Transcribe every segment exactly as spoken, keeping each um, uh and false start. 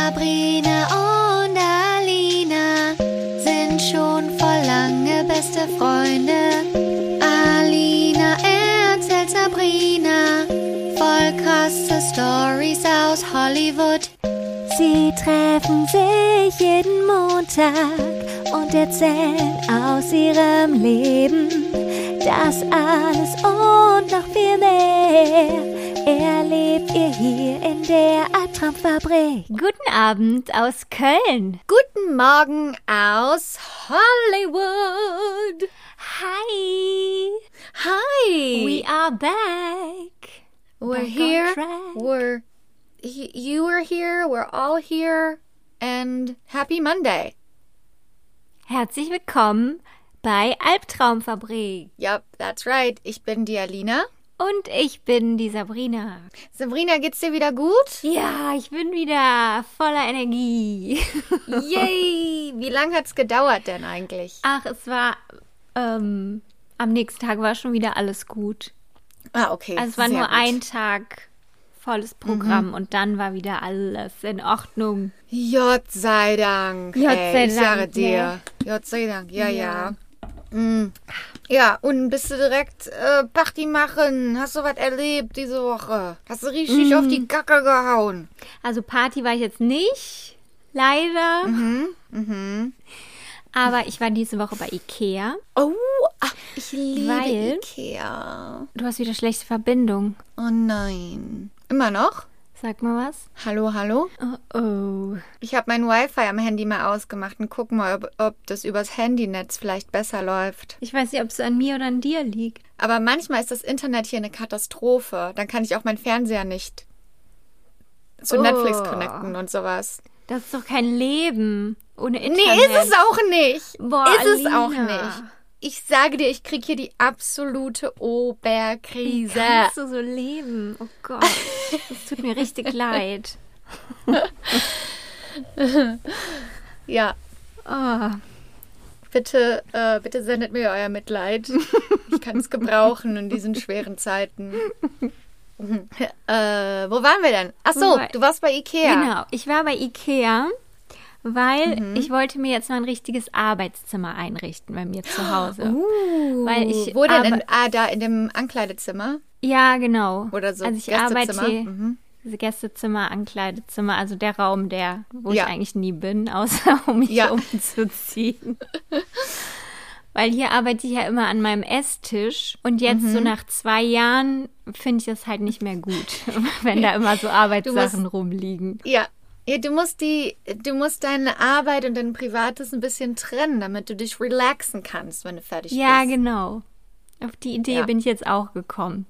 Sabrina und Alina sind schon voll lange beste Freunde. Alina erzählt Sabrina voll krasse Stories aus Hollywood. Sie treffen sich jeden Montag und erzählen aus ihrem Leben. Das alles und noch viel mehr erlebt ihr hier in der Albtraumfabrik. Guten Abend aus Köln. Guten Morgen aus Hollywood. Hi. Hi. We are back. We're back here. on track. We're y- you are here. We're all here. And happy Monday. Herzlich willkommen bei Albtraumfabrik. Yep, that's right. Ich bin die Alina. Und ich bin die Sabrina. Sabrina, geht's dir wieder gut? Ja, ich bin wieder voller Energie. Yay! Wie lange hat's gedauert denn eigentlich? Ach, es war, ähm, am nächsten Tag war schon wieder alles gut. Ah, okay. Also es war sehr nur gut. ein Tag volles Programm mhm. und dann war wieder alles in Ordnung. Gott sei Dank. Gott ey, sei ich Dank, sage dir. ja. Gott sei Dank, ja, ja. Ja. Mm. Ja, und bist du direkt äh, Party machen? Hast du was erlebt diese Woche? Hast du richtig Mhm. auf die Kacke gehauen? Also Party war ich jetzt nicht, leider. Mhm, mhm. Aber ich war diese Woche bei Ikea. Oh, ach, ich liebe Weil- Ikea. Du hast wieder schlechte Verbindung. Oh nein. Immer noch? Sag mal was. Hallo, hallo? Oh oh. Ich habe mein Wi-Fi am Handy mal ausgemacht und guck mal, ob, ob das übers Handynetz vielleicht besser läuft. Ich weiß nicht, ob es an mir oder an dir liegt. Aber manchmal ist das Internet hier eine Katastrophe. Dann kann ich auch meinen Fernseher nicht zu Oh. Netflix connecten und sowas. Das ist doch kein Leben ohne Internet. Nee, ist es auch nicht. Boah, ist es Alina. auch nicht. Ich sage dir, ich krieg hier die absolute Wie Oberkrise. kannst du so leben? Oh Gott, das tut mir richtig leid. Ja, Oh. bitte, äh, bitte sendet mir euer Mitleid. Ich kann es gebrauchen in diesen schweren Zeiten. äh, wo waren wir denn? Ach so, Wo- du warst bei Ikea. Genau, ich war bei Ikea, weil Mhm. ich wollte mir jetzt mal ein richtiges Arbeitszimmer einrichten bei mir zu Hause. Uh, Weil ich wo denn? In, arbe- ah, da in dem Ankleidezimmer? Ja, genau. Oder so Also ich Gästezimmer? arbeite Mhm. diese Gästezimmer, Ankleidezimmer, also der Raum, der, wo Ja. ich eigentlich nie bin, außer um mich Ja. umzuziehen. Weil hier arbeite ich ja immer an meinem Esstisch und jetzt Mhm. so nach zwei Jahren finde ich das halt nicht mehr gut, wenn da immer so Arbeitssachen rumliegen. Ja. Ja, du musst die, du musst deine Arbeit und dein Privates ein bisschen trennen, damit du dich relaxen kannst, wenn du fertig Ja, bist. genau. Auf die Idee Ja. bin ich jetzt auch gekommen.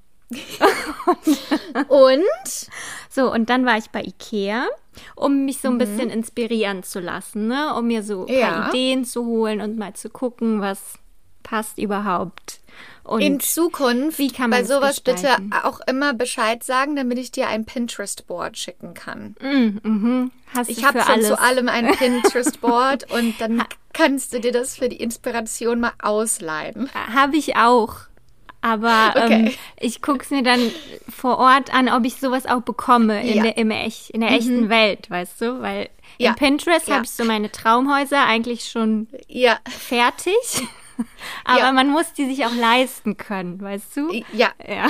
Und? So, und dann war ich bei Ikea, um mich so ein Mhm. bisschen inspirieren zu lassen, ne? Um mir so ein Ja. paar Ideen zu holen und mal zu gucken, was passt überhaupt. Und In Zukunft wie kann bei man es sowas gestalten? bitte auch immer Bescheid sagen, damit ich dir ein Pinterest-Board schicken kann. Mm, mhm. Hast Ich du habe für schon alles. zu allem ein Pinterest-Board und dann kannst du dir das für die Inspiration mal ausleihen. Habe ich auch. Aber ähm, Okay. ich gucke es mir dann vor Ort an, ob ich sowas auch bekomme in Ja. der, im Ech, in der echten Welt, weißt du? Weil Ja. in Pinterest Ja. habe ich so meine Traumhäuser eigentlich schon Ja, fertig. Aber Ja. man muss die sich auch leisten können, weißt du? ja. Ja.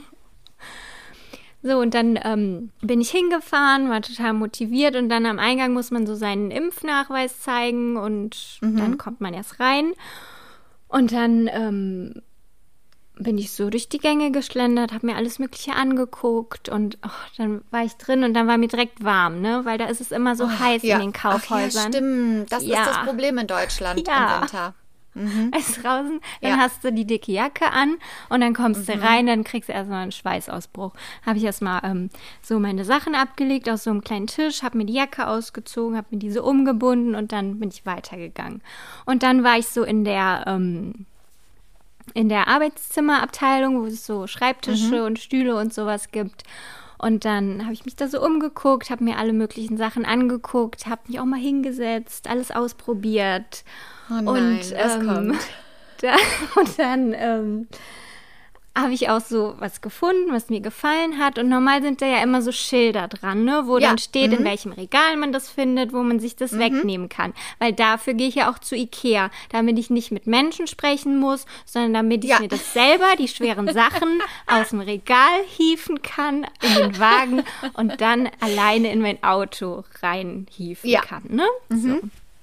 So, und dann ähm, bin ich hingefahren, war total motiviert und dann am Eingang muss man so seinen Impfnachweis zeigen und dann kommt man erst rein. Und dann ähm, bin ich so durch die Gänge geschlendert, habe mir alles Mögliche angeguckt und oh, dann war ich drin und dann war mir direkt warm, ne? Weil da ist es immer so heiß ja. in den Kaufhäusern. Ach ja, stimmt. Das Ja. ist das Problem in Deutschland Ja. im Winter. Ist draußen, dann Ja. hast du die dicke Jacke an und dann kommst du rein, dann kriegst du erstmal einen Schweißausbruch. Habe ich erstmal ähm, so meine Sachen abgelegt auf so einem kleinen Tisch, habe mir die Jacke ausgezogen, habe mir diese umgebunden und dann bin ich weitergegangen. Und dann war ich so in der ähm, in der Arbeitszimmerabteilung, wo es so Schreibtische und Stühle und sowas gibt. Und dann habe ich mich da so umgeguckt, habe mir alle möglichen Sachen angeguckt, habe mich auch mal hingesetzt, alles ausprobiert. Oh nein, und, das ähm, kommt. Da, und dann ähm, habe ich auch so was gefunden, was mir gefallen hat. Und normal sind da ja immer so Schilder dran, ne? Wo Ja. dann steht, Mhm. in welchem Regal man das findet, wo man sich das Mhm. wegnehmen kann. Weil dafür gehe ich ja auch zu Ikea, damit ich nicht mit Menschen sprechen muss, sondern damit ich Ja. mir das selber, die schweren Sachen aus dem Regal hieven kann, in den Wagen und dann alleine in mein Auto reinhieven Ja. kann, ne? So.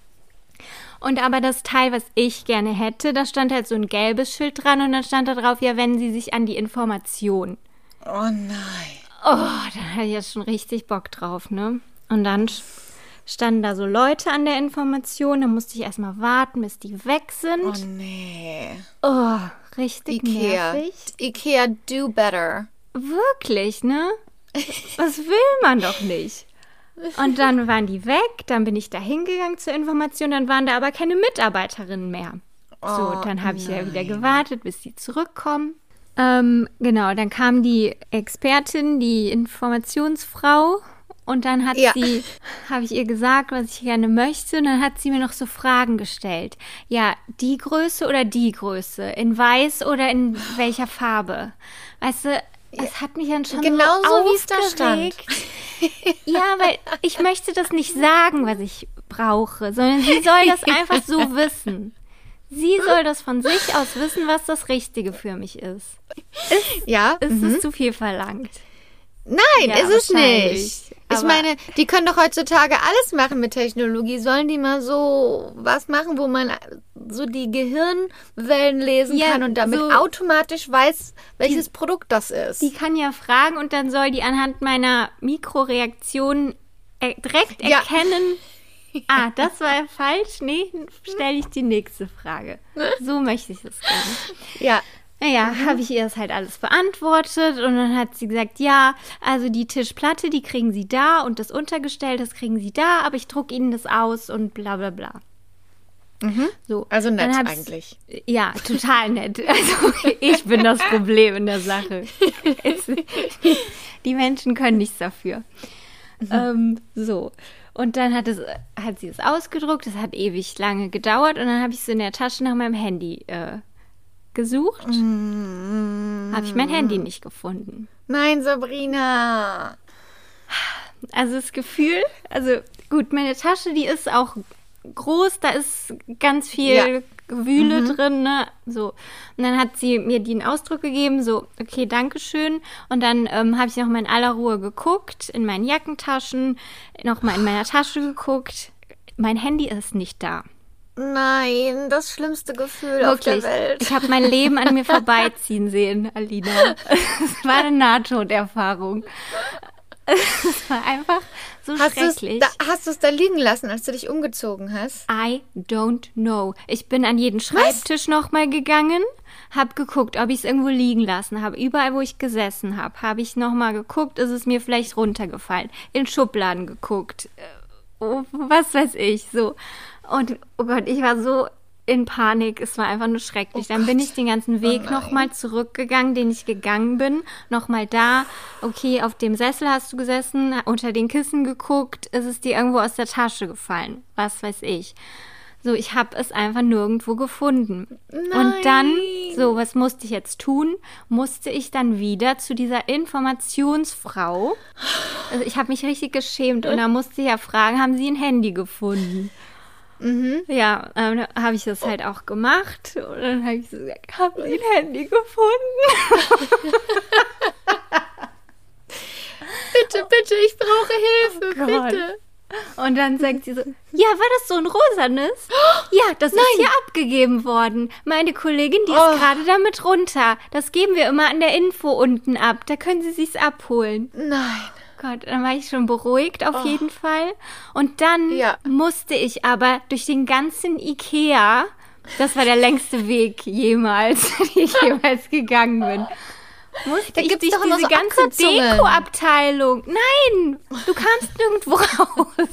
Und aber das Teil, was ich gerne hätte, da stand halt so ein gelbes Schild dran und dann stand da drauf, ja, wenden Sie sich an die Information. Oh nein. Oh, da hatte ich jetzt schon richtig Bock drauf, ne? Und dann sch- standen da so Leute an der Information, da musste ich erstmal warten, bis die weg sind. Oh nee. Oh, richtig Ikea. nervig. Ikea, do better. Wirklich, ne? Das will man doch nicht. Und dann waren die weg, dann bin ich da hingegangen zur Information, dann waren da aber keine Mitarbeiterinnen mehr. So, Oh, dann habe ich ja nein. wieder gewartet, bis die zurückkommen. Ähm, genau, dann kam die Expertin, die Informationsfrau und dann hat Ja. sie, habe ich ihr gesagt, was ich gerne möchte und dann hat sie mir noch so Fragen gestellt. Ja, die Größe oder die Größe? In weiß oder in welcher Farbe? Weißt du, das hat mich dann schon Genauso, so wie es da stand. aufgeregt. Ja, weil ich möchte das nicht sagen, was ich brauche, sondern sie soll das einfach so wissen. Sie soll das von sich aus wissen, was das Richtige für mich ist. Ja. Ist es zu viel verlangt? Nein, Ja, ist es wahrscheinlich. nicht. Ich Aber- meine, die können doch heutzutage alles machen mit Technologie. Sollen die mal so was machen, wo man so die Gehirnwellen lesen Ja, kann und damit so- automatisch weiß, welches Produkt das ist? Die kann ja fragen und dann soll die anhand meiner Mikroreaktion er direkt Ja. erkennen, ah, das war falsch, nee, stelle ich die nächste Frage. So möchte ich das gerne. ja. Naja, habe ich ihr das halt alles beantwortet und dann hat sie gesagt, ja, also die Tischplatte, die kriegen Sie da und das Untergestell, das kriegen Sie da, aber ich drucke Ihnen das aus und bla bla bla. So, Also nett dann hab ich's- eigentlich. Ja, total nett. Also ich bin das Problem in der Sache. Es, die Menschen können nichts dafür. Ähm, so. Und dann hat, es, hat sie es ausgedruckt, das hat ewig lange gedauert und dann habe ich es in der Tasche nach meinem Handy äh, gesucht. Habe ich mein Handy nicht gefunden. Nein, Sabrina. Also das Gefühl, also gut, meine Tasche, die ist auch groß, da ist ganz viel Ja. Gewühle drin, ne? So. Und dann hat sie mir den Ausdruck gegeben, so, okay, dankeschön. Und dann ähm, habe ich noch mal in aller Ruhe geguckt, in meinen Jackentaschen, noch mal in meiner Tasche geguckt. Mein Handy ist nicht da. Nein, das schlimmste Gefühl auf der Wirklich. Welt. Ich habe mein Leben an mir vorbeiziehen sehen, Alina. Es war eine Nahtoderfahrung. Es war einfach so Hast du es schrecklich. da, hast du es da liegen lassen, als du dich umgezogen hast? I don't know. Ich bin an jeden Schreibtisch nochmal gegangen, habe geguckt, ob ich es irgendwo liegen lassen habe. Überall, wo ich gesessen habe, habe ich nochmal geguckt, ist es mir vielleicht runtergefallen. In Schubladen geguckt. Äh, Oh, was weiß ich, so. Und, oh Gott, ich war so in Panik. Es war einfach nur schrecklich. Oh Dann bin Gott. ich den ganzen Weg nein. nochmal zurückgegangen, den ich gegangen bin. Nochmal da. Okay, auf dem Sessel hast du gesessen, unter den Kissen geguckt. Ist es dir irgendwo aus der Tasche gefallen? Was weiß ich. So, ich habe es einfach nirgendwo gefunden. Und dann, so, was musste ich jetzt tun? Musste ich dann wieder zu dieser Informationsfrau. Also ich habe mich richtig geschämt und da musste ich ja fragen, haben Sie ein Handy gefunden? Mhm. Ja, ähm, dann habe ich das halt auch gemacht und dann habe ich so gesagt, haben Sie ein Handy gefunden? Bitte, bitte, ich brauche Hilfe, Oh Gott. bitte. Und dann sagt sie so, ja, war das so ein rosanes? Ja, das ist hier abgegeben worden. Meine Kollegin, die Oh. ist gerade damit runter. Das geben wir immer an der Info unten ab. Da können Sie sich's abholen. Nein. Gott, dann war ich schon beruhigt auf jeden Fall. Und dann Ja. musste ich aber durch den ganzen Ikea, das war der längste Weg jemals, den ich jemals gegangen bin. Musste Da ich gibt's durch doch immer diese so ganze Abkürzungen. Deko-Abteilung. Nein, du kamst nirgendwo raus.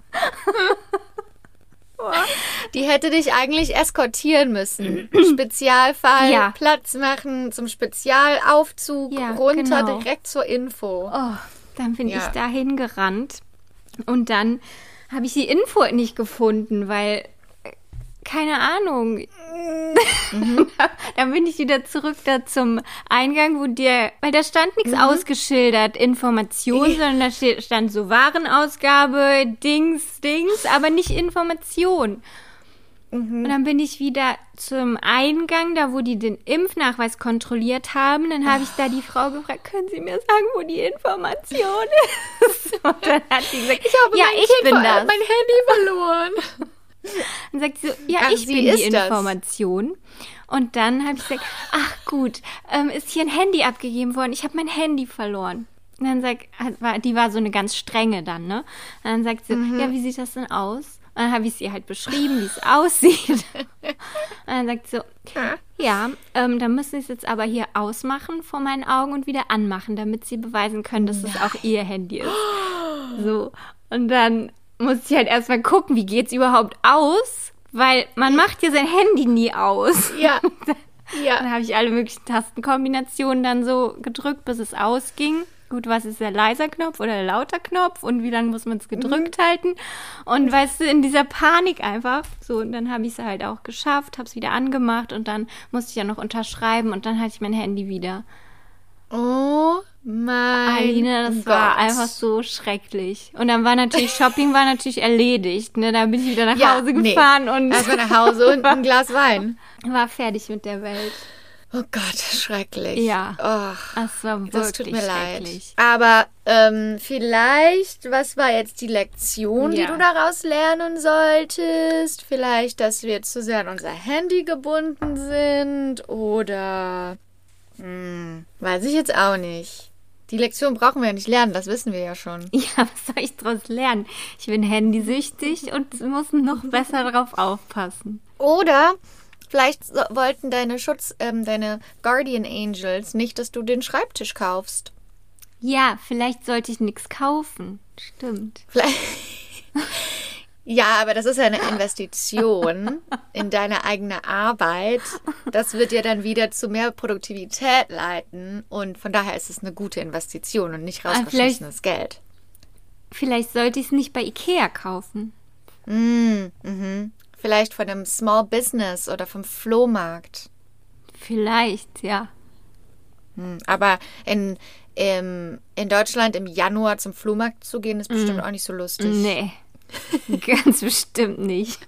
Die hätte dich eigentlich eskortieren müssen. Spezialfall, Ja. Platz machen zum Spezialaufzug, Ja, runter genau. direkt zur Info. Oh, dann bin Ja. ich dahin gerannt und dann habe ich die Info nicht gefunden, weil, äh, keine Ahnung. Mhm. Dann bin ich wieder zurück da zum Eingang, wo dir, weil da stand nichts mhm. ausgeschildert, Information, sondern da stand so Warenausgabe, Dings, Dings, aber nicht Information. Mhm. Und dann bin ich wieder zum Eingang, da wo die den Impfnachweis kontrolliert haben. Dann habe ich da die Frau gefragt, können Sie mir sagen, wo die Information ist? Und dann hat sie gesagt, ich habe ja, mein, ich kind bin das. mein Handy verloren. Dann sagt sie so, ja, ach, ich sie bin die ist das. Information. Und dann habe ich gesagt, ach gut, ähm, ist hier ein Handy abgegeben worden. Ich habe mein Handy verloren. Und dann sagt, die war so eine ganz strenge dann, ne? Und dann sagt sie, mhm. ja, wie sieht das denn aus? Und dann habe ich sie halt beschrieben, wie es aussieht. Und dann sagt sie so, ja, ähm, dann müssen Sie es jetzt aber hier ausmachen vor meinen Augen und wieder anmachen, damit Sie beweisen können, dass es auch Ihr Handy ist. So. Und dann musste ich halt erstmal gucken, wie geht's überhaupt aus? Weil man macht ja sein Handy nie aus. Ja. Ja. Dann habe ich alle möglichen Tastenkombinationen dann so gedrückt, bis es ausging. Gut, was ist der leiser Knopf oder der lauter Knopf und wie lange muss man es gedrückt mhm. halten? Und weißt du, in dieser Panik einfach, so, und dann habe ich es halt auch geschafft, habe es wieder angemacht und dann musste ich ja noch unterschreiben und dann hatte ich mein Handy wieder. Oh mein Aline, das Gott. war einfach so schrecklich. Und dann war natürlich, Shopping war natürlich erledigt, ne? Da bin ich wieder nach ja, Hause gefahren nee. und erstmal nach Hause und ein Glas Wein. War fertig mit der Welt. Oh Gott, schrecklich. Ja, oh, das war wirklich das tut mir schrecklich. leid. Aber ähm, vielleicht, was war jetzt die Lektion, ja. die du daraus lernen solltest? Vielleicht, dass wir zu sehr an unser Handy gebunden sind oder, hm, weiß ich jetzt auch nicht. Die Lektion brauchen wir ja nicht lernen, das wissen wir ja schon. Ja, was soll ich daraus lernen? Ich bin handysüchtig und muss noch besser darauf aufpassen. Oder vielleicht so, wollten deine Schutz, ähm, deine Guardian Angels nicht, dass du den Schreibtisch kaufst. Ja, vielleicht sollte ich nichts kaufen. Stimmt. Vielleicht. Ja, aber das ist ja eine Investition in deine eigene Arbeit. Das wird ja dann wieder zu mehr Produktivität leiten. Und von daher ist es eine gute Investition und nicht rausgeschmissenes Geld. Vielleicht sollte ich es nicht bei Ikea kaufen. Mm, mhm. Vielleicht von einem Small Business oder vom Flohmarkt. Vielleicht, ja. Aber in, im, in Deutschland im Januar zum Flohmarkt zu gehen, ist bestimmt mm. auch nicht so lustig. Nee, ganz bestimmt nicht.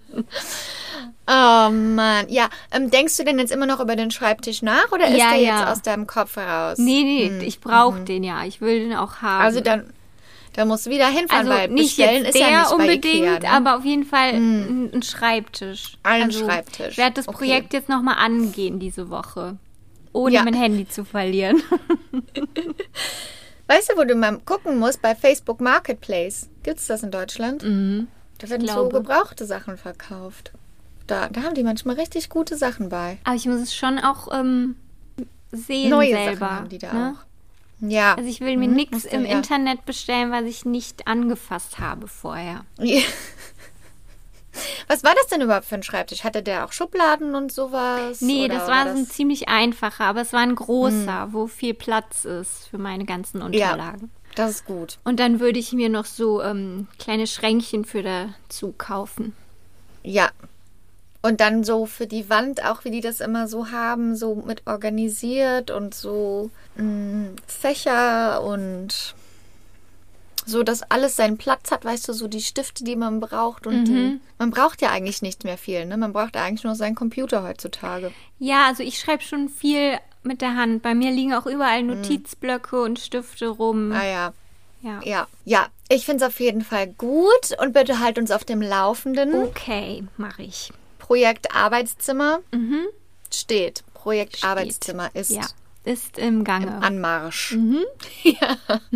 Oh Mann. Ja, ähm, denkst du denn jetzt immer noch über den Schreibtisch nach oder ist ja, der ja. jetzt aus deinem Kopf heraus? Nee, nee, hm. ich brauche mhm. den ja. Ich will den auch haben. Also dann... Da musst du wieder hinfahren, also weil nicht bestellen jetzt ist der ja nicht unbedingt, bei Ikea, ne? aber auf jeden Fall mm. ein, ein Schreibtisch. Ein also, Schreibtisch. Ich werde das okay. Projekt jetzt nochmal angehen diese Woche, ohne ja. mein Handy zu verlieren. Weißt du, wo du mal gucken musst? Bei Facebook Marketplace. Gibt es das in Deutschland? Mhm. Da werden so gebrauchte Sachen verkauft. Da, da haben die manchmal richtig gute Sachen bei. Aber ich muss es schon auch ähm, sehen Neue selber. Sachen haben die da ne? auch. Ja. Also ich will mir mhm, nichts im ja. Internet bestellen, was ich nicht angefasst habe vorher. Ja. Was war das denn überhaupt für ein Schreibtisch? Hatte der auch Schubladen und sowas? Nee, Oder das war, war so ein das... ziemlich einfacher, aber es war ein großer, mhm. wo viel Platz ist für meine ganzen Unterlagen. Ja, das ist gut. Und dann würde ich mir noch so ähm, kleine Schränkchen für dazu kaufen. Ja. Und dann so für die Wand, auch wie die das immer so haben, so mit organisiert und so mh, Fächer und so, dass alles seinen Platz hat, weißt du, so die Stifte, die man braucht und mhm. die, man braucht ja eigentlich nicht mehr viel, ne? Man braucht eigentlich nur seinen Computer heutzutage. Ja, also ich schreibe schon viel mit der Hand. Bei mir liegen auch überall Notizblöcke mhm. und Stifte rum. Ah ja. Ja, ja, ja. Ich finde es auf jeden Fall gut und bitte halt uns auf dem Laufenden. Okay, mache ich. Projekt Arbeitszimmer mhm. steht. Projekt steht. Arbeitszimmer ist, ja, ist im Gange. Im Anmarsch. Mhm. Ja.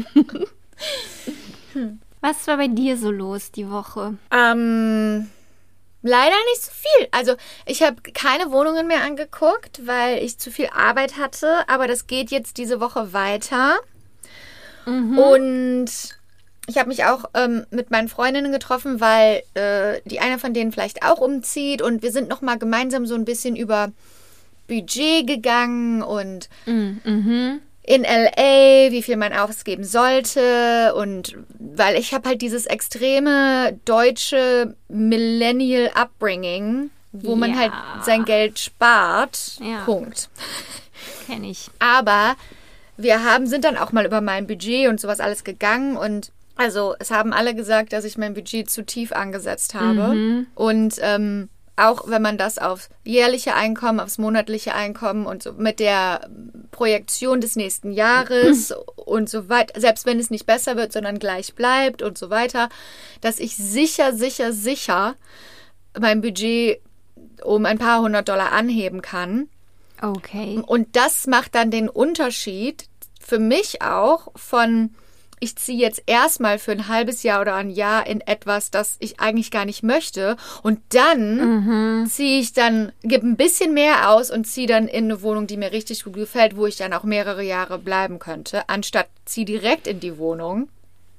hm. Was war bei dir so los die Woche? Ähm, leider nicht so viel. Also ich habe keine Wohnungen mehr angeguckt, weil ich zu viel Arbeit hatte. Aber das geht jetzt diese Woche weiter. Mhm. Und ich habe mich auch ähm, mit meinen Freundinnen getroffen, weil äh, die eine von denen vielleicht auch umzieht. Und wir sind nochmal gemeinsam so ein bisschen über Budget gegangen und mhm. in L A, wie viel man ausgeben sollte. Und weil ich habe halt dieses extreme deutsche Millennial Upbringing. wo man Ja. halt sein Geld spart. Ja. Punkt. Kenn ich. Aber wir haben, sind dann auch mal über mein Budget und sowas alles gegangen und also es haben alle gesagt, dass ich mein Budget zu tief angesetzt habe. Mhm. Und ähm, auch wenn man das aufs jährliche Einkommen, aufs monatliche Einkommen und so mit der Projektion des nächsten Jahres und so weiter, selbst wenn es nicht besser wird, sondern gleich bleibt und so weiter, dass ich sicher, sicher, sicher mein Budget um ein paar hundert Dollar anheben kann. Okay. Und das macht dann den Unterschied für mich auch von, ich ziehe jetzt erstmal für ein halbes Jahr oder ein Jahr in etwas, das ich eigentlich gar nicht möchte. Und dann Mhm. ziehe ich dann, gebe ein bisschen mehr aus und ziehe dann in eine Wohnung, die mir richtig gut gefällt, wo ich dann auch mehrere Jahre bleiben könnte, anstatt zieh direkt in die Wohnung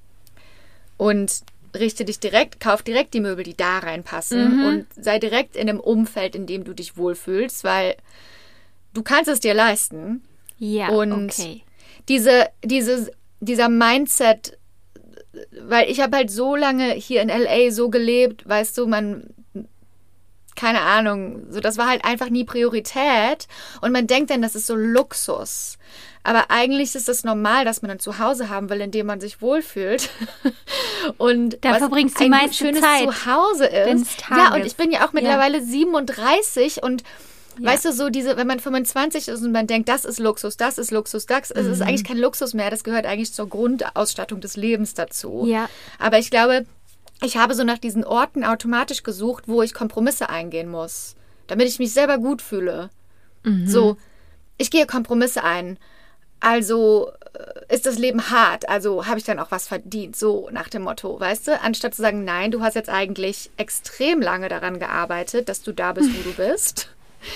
und richte dich direkt, kauf direkt die Möbel, die da reinpassen Mhm. und sei direkt in einem Umfeld, in dem du dich wohlfühlst, weil du kannst es dir leisten. Ja, Und okay. diese, diese, dieser Mindset, weil ich habe halt so lange hier in L A so gelebt, weißt du, man, keine Ahnung, so das war halt einfach nie Priorität und man denkt dann, das ist so Luxus. Aber eigentlich ist es normal, dass man ein Zuhause haben will, in dem man sich wohlfühlt. Und Da was verbringst du ein meiste schönes Zeit, Zuhause wenn's ist. Tag Ja, und ist. ich bin ja auch mittlerweile siebenunddreißig und Ja. weißt du, so diese, wenn man fünfundzwanzig ist und man denkt, das ist Luxus, das ist Luxus, das es ist eigentlich kein Luxus mehr, das gehört eigentlich zur Grundausstattung des Lebens dazu. Ja. Aber ich glaube, ich habe so nach diesen Orten automatisch gesucht, wo ich Kompromisse eingehen muss, damit ich mich selber gut fühle. So, ich gehe Kompromisse ein. Also äh, ist das Leben hart, also habe ich dann auch was verdient, so nach dem Motto, weißt du? Anstatt zu sagen, nein, du hast jetzt eigentlich extrem lange daran gearbeitet, dass du da bist, wo du bist.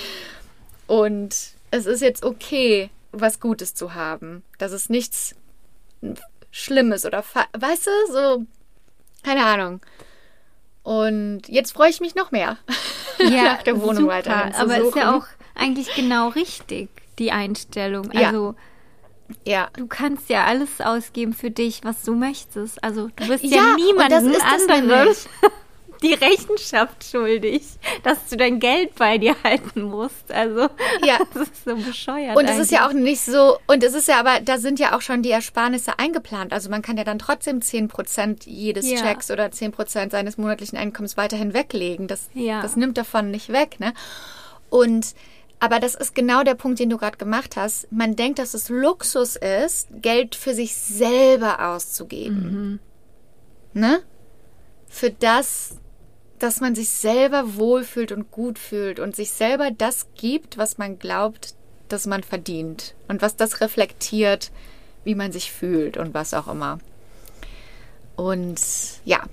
Und es ist jetzt okay, was Gutes zu haben. Das ist nichts Schlimmes oder, fa- weißt du, so, keine Ahnung. Und jetzt freue ich mich noch mehr, Ja, nach der Wohnung super. weiterhin zu Aber ist ja suchen. auch eigentlich genau richtig, die Einstellung. Ja. Also Ja. du kannst ja alles ausgeben für dich, was du möchtest. Also du bist ja, Ja, und niemandem das ist das anderen nämlich. die Rechenschaft schuldig, dass du dein Geld bei dir halten musst. Also Ja. das ist so bescheuert. Und es ist ja auch eigentlich. nicht so, und es ist ja aber, da sind ja auch schon die Ersparnisse eingeplant. Also man kann ja dann trotzdem zehn Prozent jedes Ja. Checks oder zehn Prozent seines monatlichen Einkommens weiterhin weglegen. Das, Ja. das nimmt davon nicht weg, ne? Und, aber das ist genau der Punkt, den du gerade gemacht hast. Man denkt, dass es Luxus ist, Geld für sich selber auszugeben. Ne? Für das, dass man sich selber wohlfühlt und gut fühlt und sich selber das gibt, was man glaubt, dass man verdient. Und was das reflektiert, wie man sich fühlt und was auch immer. Und ja,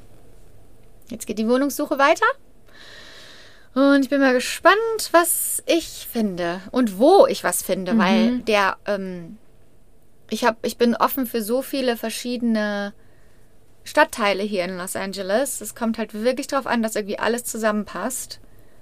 jetzt geht die Wohnungssuche weiter. Und ich bin mal gespannt, was ich finde und wo ich was finde, weil der, ähm, ich hab, ich bin offen für so viele verschiedene Stadtteile hier in Los Angeles. Es kommt halt wirklich drauf an, dass irgendwie alles zusammenpasst.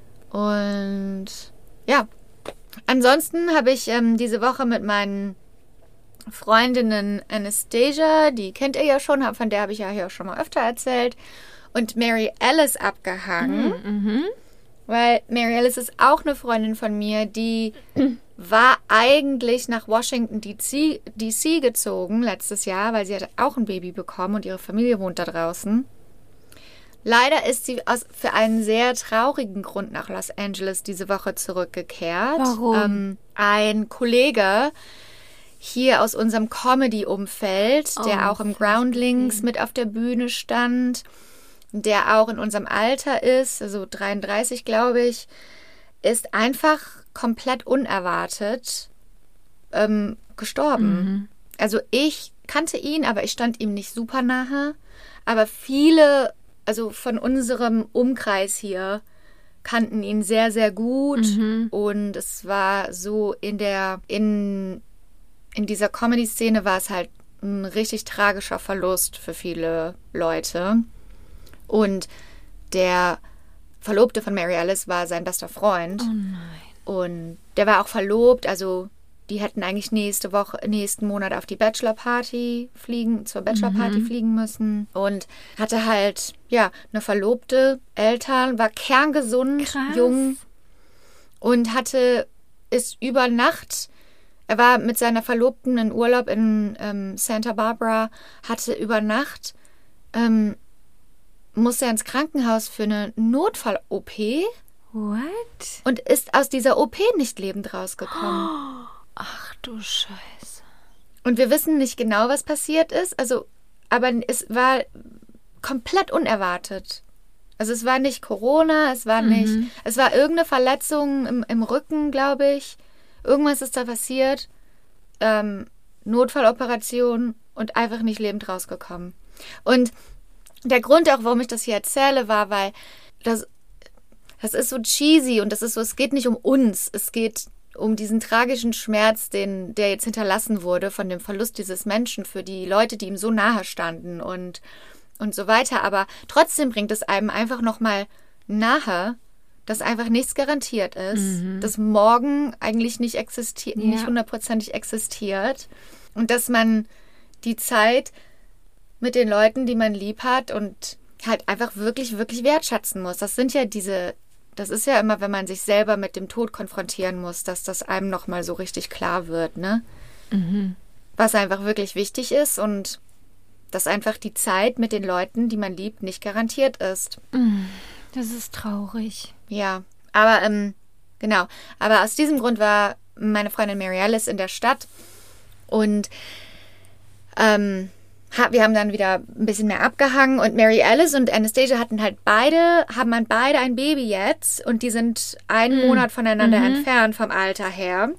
Und ja, ansonsten habe ich ähm, diese Woche mit meinen Freundinnen Anastasia, die kennt ihr ja schon, von der habe ich ja hier auch schon mal öfter erzählt, und Mary Alice abgehangen. Weil Mary Alice ist auch eine Freundin von mir, die war eigentlich nach Washington D C gezogen letztes Jahr, weil sie hat auch ein Baby bekommen und ihre Familie wohnt da draußen. Leider ist sie aus, für einen sehr traurigen Grund nach Los Angeles diese Woche zurückgekehrt. Warum? Ähm, ein Kollege hier aus unserem Comedy-Umfeld, der Oh, auch im Groundlings mit auf der Bühne stand, der auch in unserem Alter ist, also dreiunddreißig, glaube ich, ist einfach komplett unerwartet ähm, gestorben. Also ich kannte ihn, aber ich stand ihm nicht super nahe. Aber viele, also von unserem Umkreis hier, kannten ihn sehr, sehr gut. Und es war so in der, in, in dieser Comedy-Szene war es halt ein richtig tragischer Verlust für viele Leute. Und der Verlobte von Mary Alice war sein bester Freund. Oh nein. Und der war auch verlobt, also die hätten eigentlich nächste Woche, nächsten Monat auf die Bachelor-Party fliegen, zur Bachelor-Party mhm. fliegen müssen. Und hatte halt, ja, eine Verlobte, Eltern, war kerngesund, Krass. jung und hatte, ist über Nacht, er war mit seiner Verlobten in Urlaub in ähm, Santa Barbara, hatte über Nacht, ähm, musste er ins Krankenhaus für eine Notfall-O P. What? Und ist aus dieser O P nicht lebend rausgekommen. Ach du Scheiße. Und wir wissen nicht genau, was passiert ist. Also, aber es war komplett unerwartet. Also es war nicht Corona, es war mhm. nicht, es war irgendeine Verletzung im, im Rücken, glaube ich. Irgendwas ist da passiert. Ähm, Notfalloperation und einfach nicht lebend rausgekommen. Und der Grund auch, warum ich das hier erzähle, war, weil das Das ist so cheesy und das ist so, es geht nicht um uns, es geht um diesen tragischen Schmerz, den, der jetzt hinterlassen wurde von dem Verlust dieses Menschen für die Leute, die ihm so nahe standen und, und so weiter. Aber trotzdem bringt es einem einfach nochmal nahe, dass einfach nichts garantiert ist, mhm. dass morgen eigentlich nicht existiert, ja. nicht hundertprozentig existiert und dass man die Zeit mit den Leuten, die man lieb hat und halt einfach wirklich, wirklich wertschätzen muss. Das sind ja diese Das ist ja immer, wenn man sich selber mit dem Tod konfrontieren muss, dass das einem nochmal so richtig klar wird, ne? Mhm. Was einfach wirklich wichtig ist und dass einfach die Zeit mit den Leuten, die man liebt, nicht garantiert ist. Das ist traurig. Ja, aber ähm, genau. Aber aus diesem Grund war meine Freundin Mary Alice in der Stadt und ähm, wir haben dann wieder ein bisschen mehr abgehangen und Mary Alice und Anastasia hatten halt beide, haben dann beide ein Baby jetzt und die sind einen mm. Monat voneinander mhm. entfernt vom Alter her.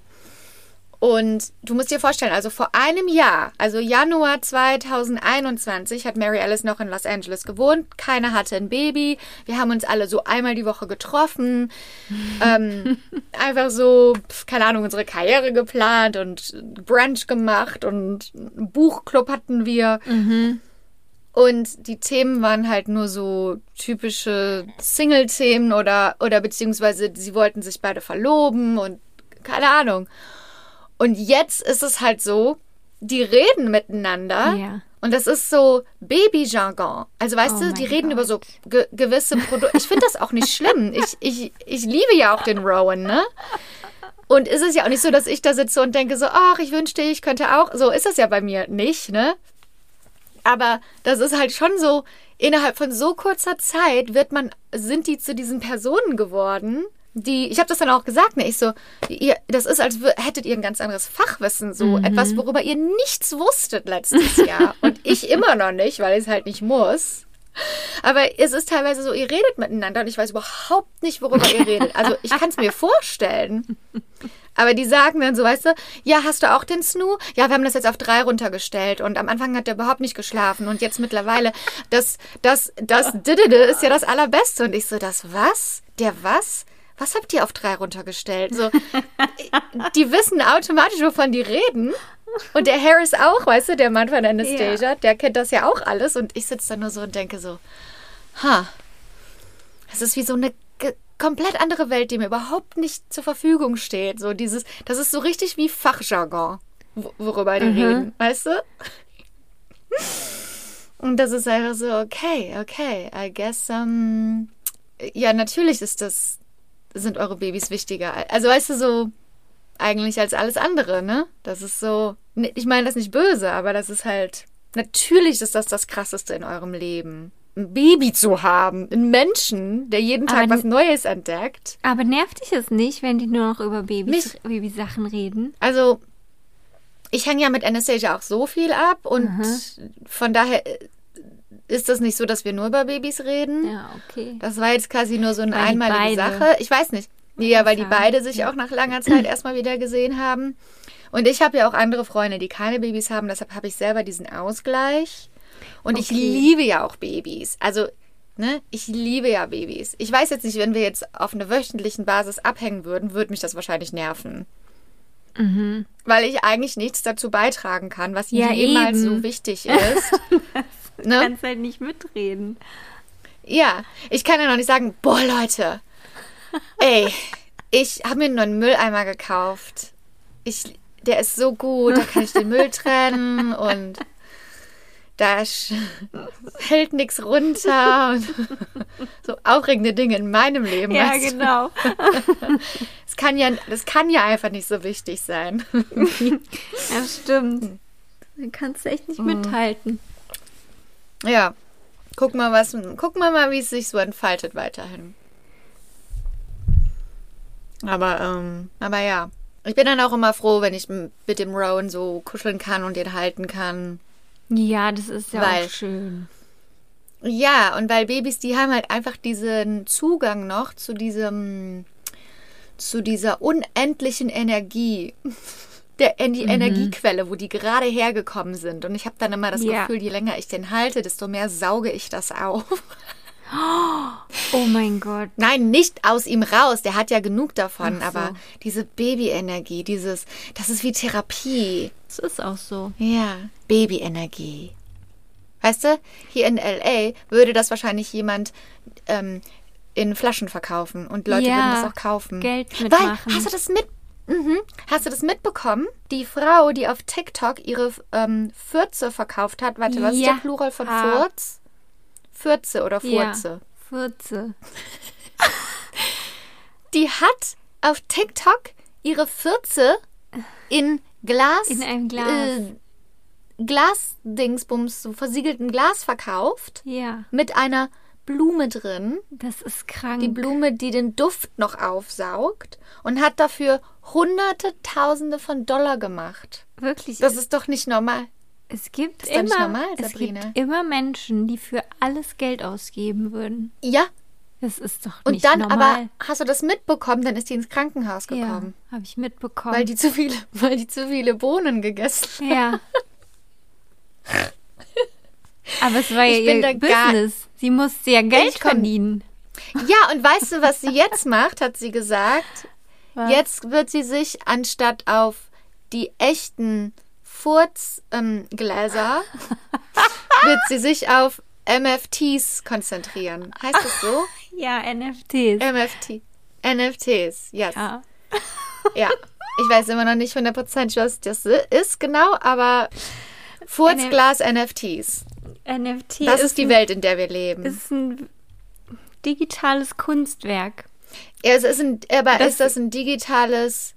Und du musst dir vorstellen, also vor einem Jahr, also Januar zweitausendeinundzwanzig, hat Mary Alice noch in Los Angeles gewohnt. Keiner hatte ein Baby. Wir haben uns alle so einmal die Woche getroffen. ähm, einfach so, keine Ahnung, unsere Karriere geplant und Brunch gemacht und einen Buchclub hatten wir. Mhm. Und die Themen waren halt nur so typische Single-Themen oder, oder beziehungsweise sie wollten sich beide verloben und keine Ahnung. Und jetzt ist es halt so, die reden miteinander ja. und das ist so Baby-Jargon. Also weißt oh du, die reden Gott. über so ge- gewisse Produkte. Ich finde das auch nicht schlimm. Ich, ich, ich liebe ja auch den Rowan, ne? Und ist es ja auch nicht so, dass ich da sitze und denke so, ach, ich wünschte, ich könnte auch. So ist es ja bei mir nicht, ne? Aber das ist halt schon so, innerhalb von so kurzer Zeit wird man, sind die zu diesen Personen geworden, die, ich habe das dann auch gesagt, ne, ich so, ihr, das ist, als w- hättet ihr ein ganz anderes Fachwissen, so mhm. etwas, worüber ihr nichts wusstet letztes Jahr. Und ich immer noch nicht, weil ich es halt nicht muss. Aber es ist teilweise so, ihr redet miteinander und ich weiß überhaupt nicht, worüber ihr redet. Also ich kann es mir vorstellen. Aber die sagen dann so, weißt du, ja, hast du auch den Snoo? Ja, wir haben das jetzt auf drei runtergestellt und am Anfang hat der überhaupt nicht geschlafen und jetzt mittlerweile, das, das, das, Didede ist ja das Allerbeste. Und ich so, das was? Der was? Was habt ihr auf drei runtergestellt? So, die wissen automatisch, wovon die reden. Und der Harris auch, weißt du, der Mann von Anastasia, ja. der kennt das ja auch alles. Und ich sitze da nur so und denke so, ha, es ist wie so eine ge- komplett andere Welt, die mir überhaupt nicht zur Verfügung steht. So dieses, das ist so richtig wie Fachjargon, worüber die mhm. reden, weißt du? Und das ist einfach so, okay, okay, I guess, um, ja, natürlich ist das, sind eure Babys wichtiger. Also weißt du, so eigentlich als alles andere, ne? Das ist so, ich meine das nicht böse, aber das ist halt, natürlich ist das das Krasseste in eurem Leben. Ein Baby zu haben, einen Menschen, der jeden Tag aber was Neues entdeckt. Aber nervt dich es nicht, wenn die nur noch über Babys, Babysachen reden? Also, ich hänge ja mit Anastasia auch so viel ab und mhm. von daher ist das nicht so, dass wir nur über Babys reden. Ja, okay. Das war jetzt quasi nur so eine weil einmalige Sache. Ich weiß nicht. Ja, weil die beide sich auch nach langer Zeit erstmal wieder gesehen haben. Und ich habe ja auch andere Freunde, die keine Babys haben. Deshalb habe ich selber diesen Ausgleich. Und okay. ich liebe ja auch Babys. Also, ne, ich liebe ja Babys. Ich weiß jetzt nicht, wenn wir jetzt auf einer wöchentlichen Basis abhängen würden, würde mich das wahrscheinlich nerven. Mhm. Weil ich eigentlich nichts dazu beitragen kann, was ja, jemals eben. so wichtig ist. Du ne? kannst halt nicht mitreden. Ja, ich kann ja noch nicht sagen, boah, Leute, ey, ich habe mir nur einen Mülleimer gekauft. Ich, der ist so gut, da kann ich den Müll trennen und da sch- hält nichts runter. Und so aufregende Dinge in meinem Leben. Ja, weißt du? genau. Das kann ja, das kann ja einfach nicht so wichtig sein. Ja, stimmt. Da kannst du echt nicht mithalten. Ja, guck mal, was, guck mal, mal, wie es sich so entfaltet weiterhin. Aber, ähm, aber ja. Ich bin dann auch immer froh, wenn ich m- mit dem Rowan so kuscheln kann und den halten kann. Ja, das ist ja Weil- auch schön. Ja, und weil Babys, die haben halt einfach diesen Zugang noch zu diesem, zu dieser unendlichen Energie. Der, in die Energiequelle, wo die gerade hergekommen sind. Und ich habe dann immer das Ja. Gefühl, je länger ich den halte, desto mehr sauge ich das auf. Oh mein Gott. Nein, nicht aus ihm raus. Der hat ja genug davon. Ach so. Aber diese Babyenergie, dieses, das ist wie Therapie. Das ist auch so. Ja, Babyenergie. Weißt du, hier in L A würde das wahrscheinlich jemand ähm, in Flaschen verkaufen. Und Leute Ja, würden das auch kaufen. Geld Weil, mitmachen. hast du das mit... Mhm. Hast du das mitbekommen? Die Frau, die auf TikTok ihre ähm, Fürze verkauft hat. Warte, was ist Ja. der Plural von Ah. Furz? Fürze oder Furze? Ja, Fürze. Die hat auf TikTok ihre Fürze in Glas... In einem Glas. Äh, Glasdingsbums, so versiegelten Glas verkauft. Ja, Mit einer Blume drin. das ist krank. Die Blume, die den Duft noch aufsaugt. Und hat dafür hunderte, tausende von Dollar gemacht. Wirklich. Das ist doch nicht normal. es gibt ist doch immer, nicht normal, es Sabrina. gibt immer Menschen, die für alles Geld ausgeben würden. Ja, Das ist doch und nicht dann normal. aber, hast du das mitbekommen, dann ist die ins Krankenhaus ja, gekommen. habe ich mitbekommen. Weil die zu viele, weil die zu viele Bohnen gegessen hat. ja. Aber es war ja Ich bin ihr da gar- Business. Sie musste ja Geld Ich komm- verdienen. Ja, und weißt du, was sie jetzt macht, hat sie gesagt? Was? Jetzt wird sie sich anstatt auf die echten Furzgläser, ähm, Gläser, wird sie sich auf M F Ts konzentrieren. Heißt das so? Ja, N F Ts. M F T. N F Ts, yes. ja. Ja. Ich weiß immer noch nicht hundertprozentig, was das ist genau, aber Furzglas N F Ts. N F T Das ist die ein, Welt, in der wir leben. ist ein digitales Kunstwerk. Ja, es ist ein, aber Das- ist das ein digitales,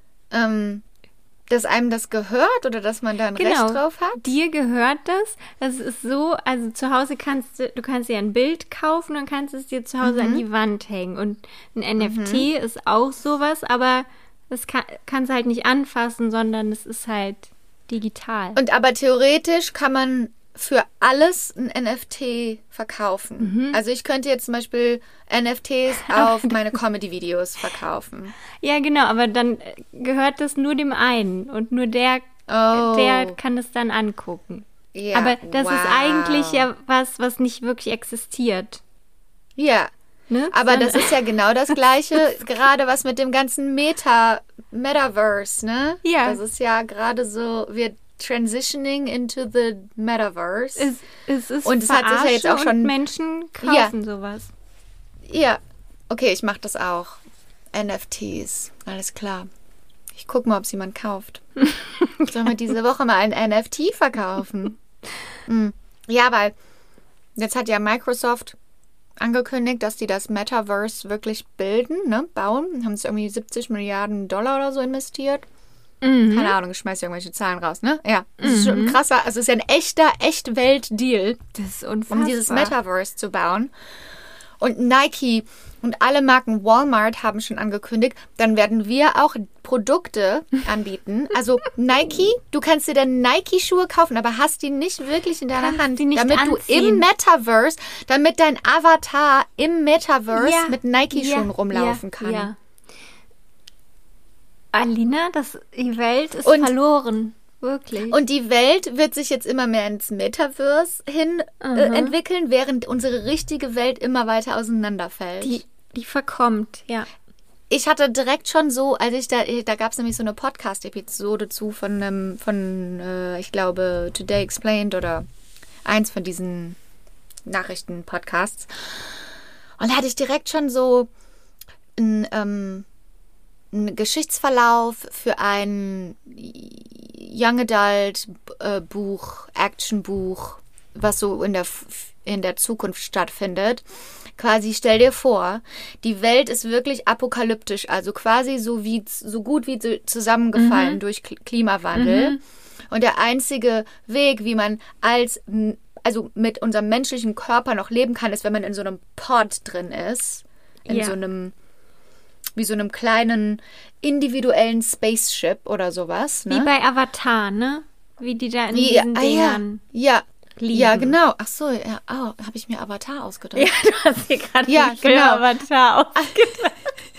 ähm, dass einem das gehört oder dass man da ein Genau. Recht drauf hat? Dir gehört das. Das ist so, also zu Hause kannst du, du kannst dir ein Bild kaufen und kannst es dir zu Hause Mhm. an die Wand hängen. Und ein N F T ist auch sowas, aber das kann, kannst du halt nicht anfassen, sondern es ist halt digital. Und aber theoretisch kann man für alles ein N F T verkaufen. Mhm. Also ich könnte jetzt zum Beispiel N F Ts auf meine Comedy-Videos verkaufen. Ja, genau, aber dann gehört das nur dem einen und nur der, Oh. der kann es dann angucken. Ja, aber das wow. ist eigentlich ja was, was nicht wirklich existiert. Ja, Ne? aber Sondern- das ist ja genau das Gleiche, gerade was mit dem ganzen Meta, Metaverse, ne? Ja. Das ist ja gerade so, wir transitioning into the Metaverse. Es, es ist Und es hat sich ja jetzt Verarsche auch schon- und Menschen kaufen sowas. Ja, okay, ich mache das auch. N F Ts, alles klar. Ich guck mal, ob es jemand kauft. Sollen wir diese Woche mal ein N F T verkaufen? Hm. Ja, weil jetzt hat ja Microsoft angekündigt, dass die das Metaverse wirklich bilden, ne, bauen. Haben sie irgendwie siebzig Milliarden Dollar oder so investiert. Mhm. Keine Ahnung, ich schmeiß irgendwelche Zahlen raus, ne? Ja, das ist schon ein krasser, also es ist ja ein echter, echt Welt-Deal, Das ist unfassbar. um dieses Metaverse zu bauen. Und Nike und alle Marken, Walmart haben schon angekündigt, dann werden wir auch Produkte anbieten. Also Nike, du kannst dir dann Nike-Schuhe kaufen, aber hast die nicht wirklich in deiner Kannst Hand, die nicht damit du anziehen. im Metaverse, damit dein Avatar im Metaverse Ja, mit Nike-Schuhen ja, rumlaufen ja, kann. Ja. Alina, das, die Welt ist Und- verloren. Wirklich. Und die Welt wird sich jetzt immer mehr ins Metaverse hin äh, Mhm. entwickeln, während unsere richtige Welt immer weiter auseinanderfällt. die, die verkommt, ja. Ich hatte direkt schon so, als ich da, da gab es nämlich so eine Podcast-Episode zu von, ähm, von äh, ich glaube, Today Explained oder eins von diesen Nachrichten-Podcasts. Und da hatte ich direkt schon so ein, ähm, ein Geschichtsverlauf für ein Young Adult äh, Buch, Actionbuch, was so in der, in der Zukunft stattfindet. Quasi stell dir vor, die Welt ist wirklich apokalyptisch, also quasi so, wie, so gut wie zusammengefallen mhm. durch Klimawandel. Mhm. Und der einzige Weg, wie man als, also mit unserem menschlichen Körper noch leben kann, ist, wenn man in so einem Pod drin ist. In ja. so einem, wie so einem kleinen individuellen Spaceship oder sowas. Ne? Wie bei Avatar, ne? Wie die da in wie, diesen ah, Dingern ja. ja. Lieben. Ja, genau. Ach so, ja, oh, habe ich mir Avatar ausgedacht. Ja, du hast hier gerade ja, genau. Avatar ausgedacht.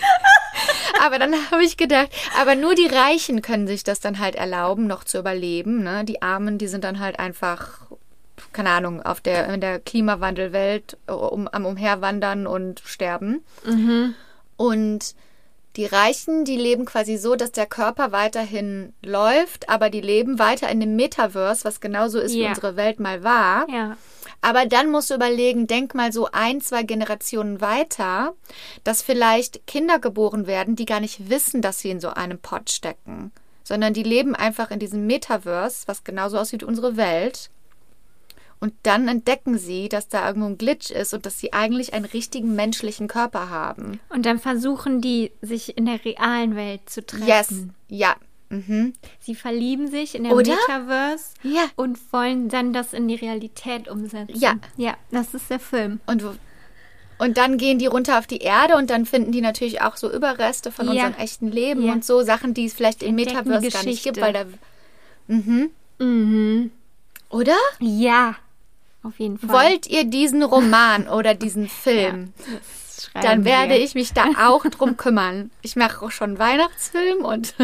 Aber dann habe ich gedacht, aber nur die Reichen können sich das dann halt erlauben, noch zu überleben. Ne? Die Armen, die sind dann halt einfach, keine Ahnung, auf der, in der Klimawandelwelt um, am Umherwandern und sterben. Mhm. Und die Reichen, die leben quasi so, dass der Körper weiterhin läuft, aber die leben weiter in dem Metaverse, was genauso ist, yeah. wie unsere Welt mal war. Ja. Aber dann musst du überlegen, denk mal so ein, zwei Generationen weiter, dass vielleicht Kinder geboren werden, die gar nicht wissen, dass sie in so einem Pod stecken, sondern die leben einfach in diesem Metaverse, was genauso aussieht wie unsere Welt. Und dann entdecken sie, dass da irgendwo ein Glitch ist und dass sie eigentlich einen richtigen menschlichen Körper haben. Und dann versuchen die, sich in der realen Welt zu treffen. Yes, ja. Mhm. Sie verlieben sich in der Oder? Metaverse ja. und wollen dann das in die Realität umsetzen. Ja. Ja, das ist der Film. Und, und dann gehen die runter auf die Erde und dann finden die natürlich auch so Überreste von ja. unserem echten Leben ja. und so Sachen, die es vielleicht im Entdecken Metaverse gar nicht gibt. Weil da, mhm. Mhm. Oder? Ja. Auf jeden Fall. Wollt ihr diesen Roman oder diesen Film? Ja, dann werde wir. ich mich da auch drum kümmern. Ich mache auch schon einen Weihnachtsfilm und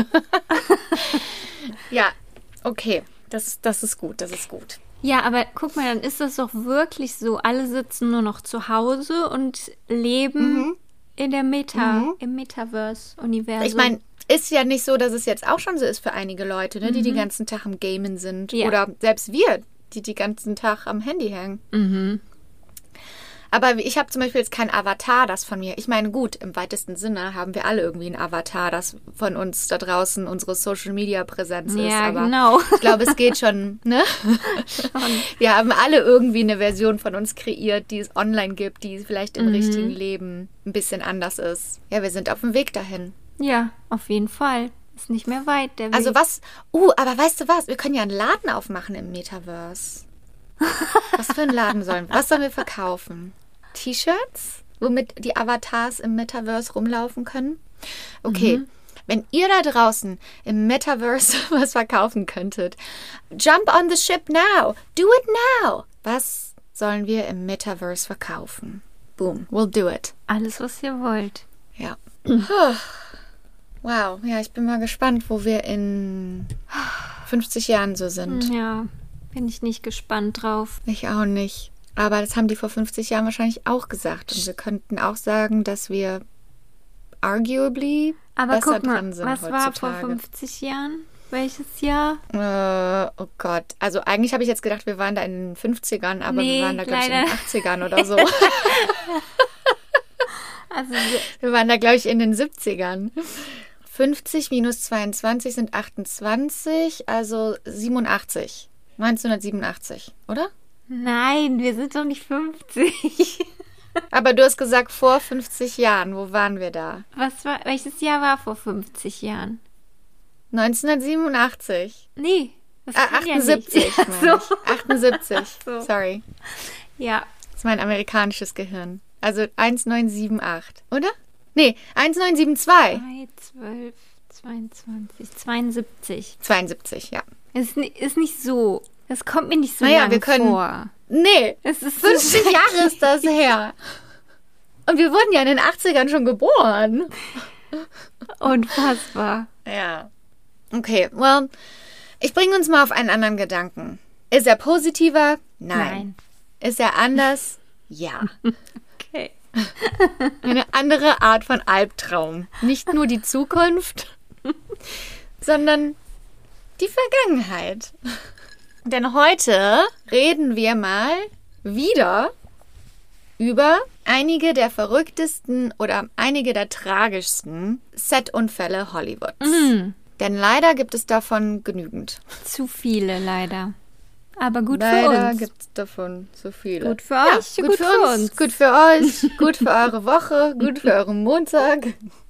ja, okay. Das, das ist gut, das ist gut. Ja, aber guck mal, dann ist das doch wirklich so. Alle sitzen nur noch zu Hause und leben mhm. in der Meta, mhm. im Metaverse-Universum. Ich meine, ist ja nicht so, dass es jetzt auch schon so ist für einige Leute, ne, die mhm. den ganzen Tag am Gamen sind. Ja. Oder selbst wir, die den ganzen Tag am Handy hängen. Mhm. Aber ich habe zum Beispiel jetzt kein Avatar, das von mir. Ich meine, gut, im weitesten Sinne haben wir alle irgendwie ein Avatar, das von uns da draußen unsere Social-Media-Präsenz ist. Ja, aber genau. Ich glaube, es geht schon, ne? Schon. Wir haben alle irgendwie eine Version von uns kreiert, die es online gibt, die vielleicht im mhm. richtigen Leben ein bisschen anders ist. Ja, wir sind auf dem Weg dahin. Ja, auf jeden Fall. Ist nicht mehr weit, der Weg. Also was, uh, aber weißt du was? Wir können ja einen Laden aufmachen im Metaverse. Was für einen Laden sollen wir? Was sollen wir verkaufen? T-Shirts, womit die Avatars im Metaverse rumlaufen können? Okay, mhm. wenn ihr da draußen im Metaverse was verkaufen könntet, jump on the ship now. Do it now. Was sollen wir im Metaverse verkaufen? Boom, we'll do it. Alles, was ihr wollt. Ja. Wow, ja, ich bin mal gespannt, wo wir in fünfzig Jahren so sind. Ja, bin ich nicht gespannt drauf. Ich auch nicht. Aber das haben die vor fünfzig Jahren wahrscheinlich auch gesagt. Und wir könnten auch sagen, dass wir arguably Aber besser guck mal, dran sind was heutzutage. war vor fünfzig Jahren? Welches Jahr? Äh, oh Gott. Also eigentlich habe ich jetzt gedacht, wir waren da in den fünfzigern, aber nee, wir waren da, glaube ich, in den achtzigern oder so. Also, wir waren da, glaube ich, in den siebzigern. fünfzig minus zweiundzwanzig sind achtundzwanzig, also siebenundachtzig. neunzehnhundertsiebenundachtzig, oder? Nein, wir sind doch nicht fünfzig. Aber du hast gesagt, vor fünfzig Jahren. Wo waren wir da? Was war, welches Jahr war vor fünfzig Jahren? neunzehnhundertsiebenundachtzig. Nee. Das ah, achtundsiebzig. Ja meine ich. achtundsiebzig. So. Sorry. Ja. Das ist mein amerikanisches Gehirn. Also neunzehnhundertsiebenundachtzig, oder? Nee, neunzehnhundertzweiundsiebzig. drei, zwölf, zweiundzwanzig, zweiundsiebzig. zweiundsiebzig, ja. Ist, ist nicht so. Das kommt mir nicht so naja, lang wir können, vor. Nee, es ist fünfzig so Jahre ist das her. Und wir wurden ja in den achtzigern schon geboren. Unfassbar. Ja. Okay, well, ich bringe uns mal auf einen anderen Gedanken. Ist er positiver? Nein. Nein. Ist er anders? Ja. Okay. Eine andere Art von Albtraum. Nicht nur die Zukunft, sondern die Vergangenheit. Denn heute reden wir mal wieder über einige der verrücktesten oder einige der tragischsten Setunfälle Hollywoods. Mhm. Denn leider gibt es davon genügend. Zu viele, leider. Aber gut leider für uns. gibt es davon so viele. Gut für ja, euch, gut, gut für, für uns, uns. gut für euch, gut für eure Woche, gut für euren Montag.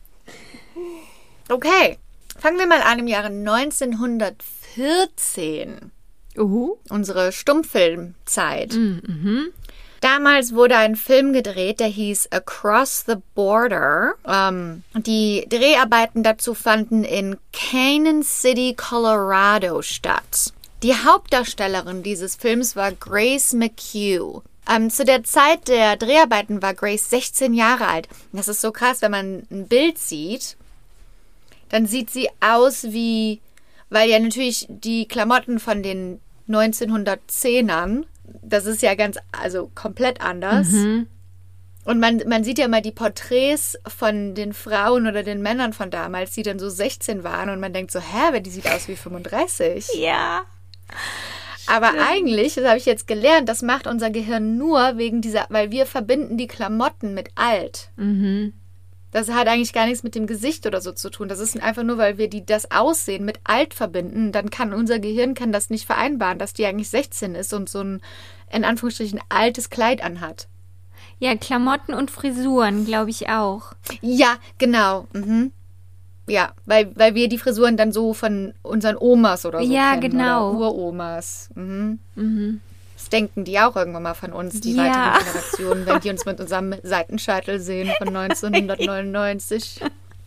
Okay, fangen wir mal an im Jahre neunzehnhundertvierzehn. Uhu. Unsere Stummfilmzeit. Mhm. Damals wurde ein Film gedreht, der hieß Across the Border. Ähm, die Dreharbeiten dazu fanden in Canyon City, Colorado statt. Die Hauptdarstellerin dieses Films war Grace McHugh. Ähm, zu der Zeit der Dreharbeiten war Grace sechzehn Jahre alt. Das ist so krass, wenn man ein Bild sieht, dann sieht sie aus wie, weil ja natürlich die Klamotten von den neunzehnhundertzehnern, das ist ja ganz, also komplett anders. Mhm. Und man, man sieht ja immer die Porträts von den Frauen oder den Männern von damals, die dann so sechzehn waren und man denkt so, hä, wer die sieht aus wie fünfunddreißig. Ja. Aber eigentlich, das habe ich jetzt gelernt, das macht unser Gehirn nur wegen dieser, weil wir verbinden die Klamotten mit alt. Mhm. Das hat eigentlich gar nichts mit dem Gesicht oder so zu tun. Das ist einfach nur, weil wir die das Aussehen mit alt verbinden. Dann kann unser Gehirn kann das nicht vereinbaren, dass die eigentlich sechzehn ist und so ein, in Anführungsstrichen, altes Kleid anhat. Ja, Klamotten und Frisuren, glaube ich auch. Ja, genau. Mhm. Ja, weil, weil wir die Frisuren dann so von unseren Omas oder so Ja, kennen. genau. Oder Uromas. Mhm. Mhm. Das denken die auch irgendwann mal von uns, die Ja. weiteren Generationen, wenn die uns mit unserem Seitenscheitel sehen von neunzehnhundertneunundneunzig.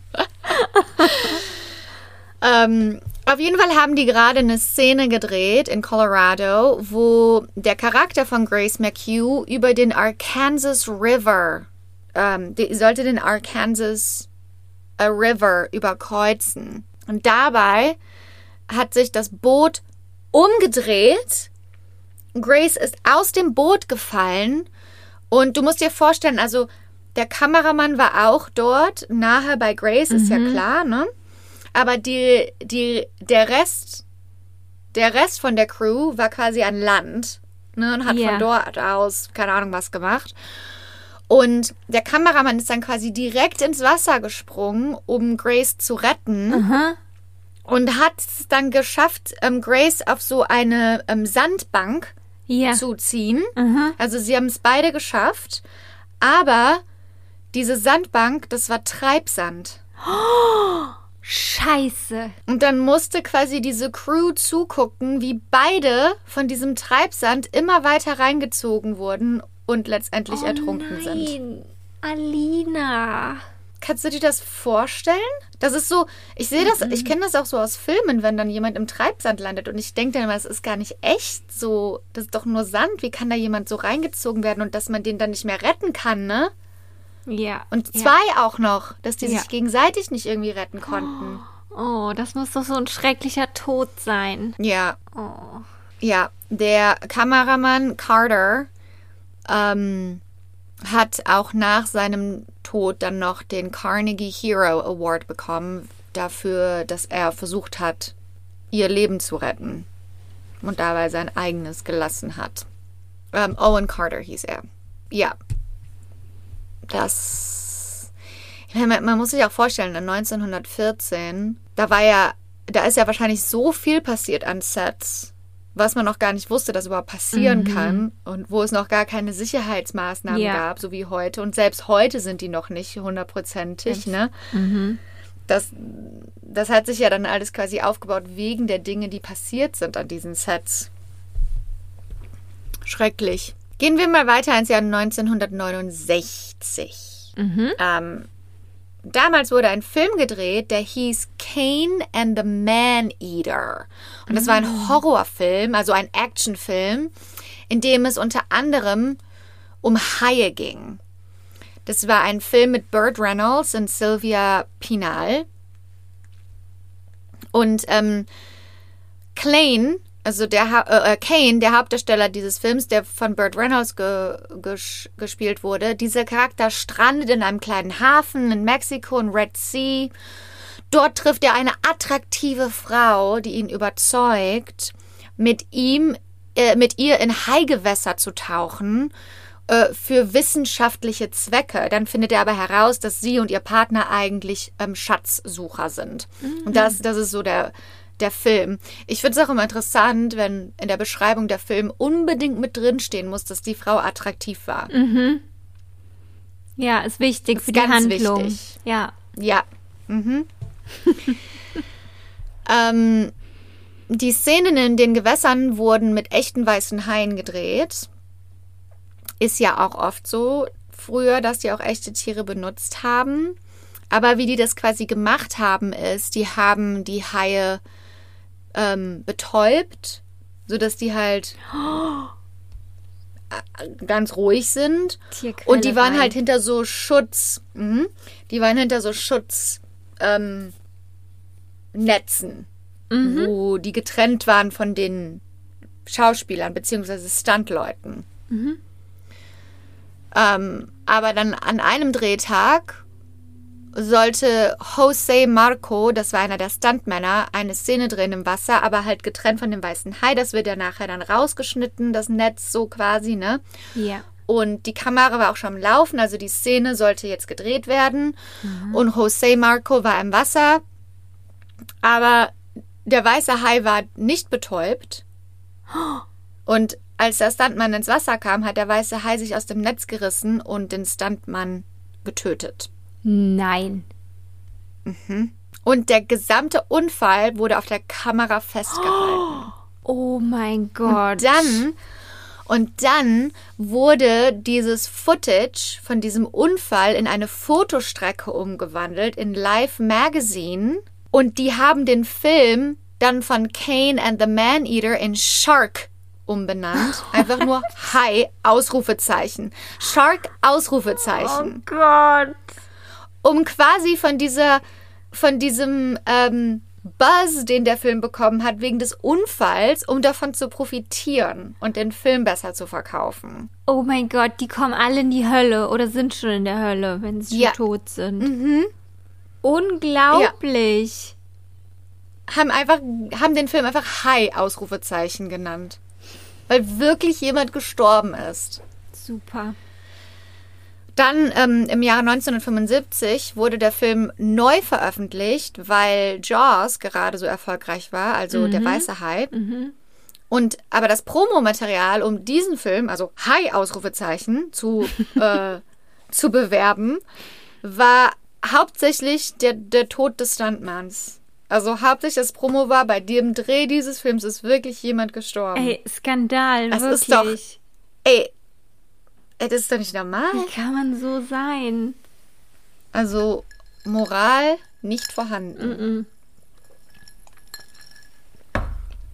ähm, auf jeden Fall haben die gerade eine Szene gedreht in Colorado, wo der Charakter von Grace McHugh über den Arkansas River, ähm, die sollte den Arkansas äh, River überkreuzen. Und dabei hat sich das Boot umgedreht. Grace ist aus dem Boot gefallen und du musst dir vorstellen, also der Kameramann war auch dort, nahe bei Grace, ist Mhm. ja klar, ne? Aber die, die, der Rest, der Rest von der Crew war quasi an Land, ne? Und hat Ja. von dort aus, keine Ahnung, was gemacht. Und der Kameramann ist dann quasi direkt ins Wasser gesprungen, um Grace zu retten. Aha. Und hat es dann geschafft, ähm, Grace auf so eine ähm, Sandbank Ja. zu ziehen. Aha. Also sie haben es beide geschafft. Aber diese Sandbank, das war Treibsand. Scheiße. Und dann musste quasi diese Crew zugucken, wie beide von diesem Treibsand immer weiter reingezogen wurden und letztendlich ertrunken sind. Nein, Alina. Kannst du dir das vorstellen? Das ist so, ich sehe das, ich kenne das auch so aus Filmen, wenn dann jemand im Treibsand landet und ich denke dann immer, das ist gar nicht echt so, das ist doch nur Sand, wie kann da jemand so reingezogen werden und dass man den dann nicht mehr retten kann, ne? Ja. Und ja. zwei auch noch, dass die Ja. sich gegenseitig nicht irgendwie retten konnten. Oh, das muss doch so ein schrecklicher Tod sein. Ja, Oh. ja, der Kameramann Carter ähm, hat auch nach seinem Tod dann noch den Carnegie Hero Award bekommen, dafür, dass er versucht hat, ihr Leben zu retten und dabei sein eigenes gelassen hat. Ähm, Owen Carter hieß er. Ja. Das... Ich meine, man, man muss sich auch vorstellen, in neunzehnhundertvierzehn, da war ja, da ist ja wahrscheinlich so viel passiert an Sets, was man noch gar nicht wusste, dass überhaupt passieren Mhm. kann und wo es noch gar keine Sicherheitsmaßnahmen Ja. gab, so wie heute. Und selbst heute sind die noch nicht hundertprozentig, ne? Mhm. Das, das hat sich ja dann alles quasi aufgebaut wegen der Dinge, die passiert sind an diesen Sets. Schrecklich. Gehen wir mal weiter ins Jahr neunzehnhundertneunundsechzig. Mhm. Ähm, damals wurde ein Film gedreht, der hieß Cain and the Man-Eater. Und das war ein Horrorfilm, also ein Actionfilm, in dem es unter anderem um Haie ging. Das war ein Film mit Burt Reynolds und Sylvia Pinal. Und ähm, Klein, also der ha- äh, Cain, der Hauptdarsteller dieses Films, der von Burt Reynolds ge- ges- gespielt wurde, dieser Charakter strandet in einem kleinen Hafen in Mexiko, in Red Sea. Dort trifft er eine attraktive Frau, die ihn überzeugt, mit ihm, äh, mit ihr in Haigewässer zu tauchen äh, für wissenschaftliche Zwecke. Dann findet er aber heraus, dass sie und ihr Partner eigentlich ähm, Schatzsucher sind. Mhm. Und das, das ist so der, der Film. Ich finde es auch immer interessant, wenn in der Beschreibung der Film unbedingt mit drinstehen muss, dass die Frau attraktiv war. Mhm. Ja, ist wichtig ist für die ganz Handlung. Wichtig. Ja. Ja. Mhm. ähm, die Szenen in den Gewässern wurden mit echten weißen Haien gedreht. Ist ja auch oft so früher, dass die auch echte Tiere benutzt haben. Aber wie die das quasi gemacht haben, ist, die haben die Haie ähm, betäubt, sodass die halt ganz ruhig sind. Und die waren halt hinter so Schutz. Mhm. Die waren hinter so Schutz. Ähm, Netzen, mhm. wo die getrennt waren von den Schauspielern beziehungsweise Stuntleuten. Mhm. Ähm, aber dann an einem Drehtag sollte José Marco, das war einer der Stuntmänner, eine Szene drehen im Wasser, aber halt getrennt von dem weißen Hai. Das wird ja nachher dann rausgeschnitten, das Netz so quasi, ne? Ja. Und die Kamera war auch schon am Laufen, also die Szene sollte jetzt gedreht werden. Mhm. Und José Marco war im Wasser, aber der weiße Hai war nicht betäubt. Und als der Stuntmann ins Wasser kam, hat der weiße Hai sich aus dem Netz gerissen und den Stuntmann getötet. Nein. Mhm. Und der gesamte Unfall wurde auf der Kamera festgehalten. Oh mein Gott. Und dann... Und dann wurde dieses Footage von diesem Unfall in eine Fotostrecke umgewandelt, in Life Magazine. Und die haben den Film dann von Kane and the Man-Eater in Shark umbenannt. Einfach nur Hai, Ausrufezeichen. Shark, Ausrufezeichen. Oh Gott. Um quasi von dieser, von diesem... Ähm, Buzz, den der Film bekommen hat, wegen des Unfalls, um davon zu profitieren und den Film besser zu verkaufen. Oh mein Gott, die kommen alle in die Hölle oder sind schon in der Hölle, wenn sie ja. tot sind. Mhm. Unglaublich. Ja. Haben einfach, haben den Film einfach Hai, Ausrufezeichen genannt. Weil wirklich jemand gestorben ist. Super. Dann ähm, im Jahre neunzehnhundertfünfundsiebzig wurde der Film neu veröffentlicht, weil Jaws gerade so erfolgreich war, also mhm. der weiße Hai. Mhm. Und aber das Promomaterial, um diesen Film, also Hai-Ausrufezeichen, zu, äh, zu bewerben, war hauptsächlich der, der Tod des Stuntmanns. Also hauptsächlich das Promo war, bei dem Dreh dieses Films ist wirklich jemand gestorben. Ey, Skandal, das wirklich. Ist doch, ey, das ist doch nicht normal. Wie kann man so sein? Also, Moral nicht vorhanden. Mm-mm.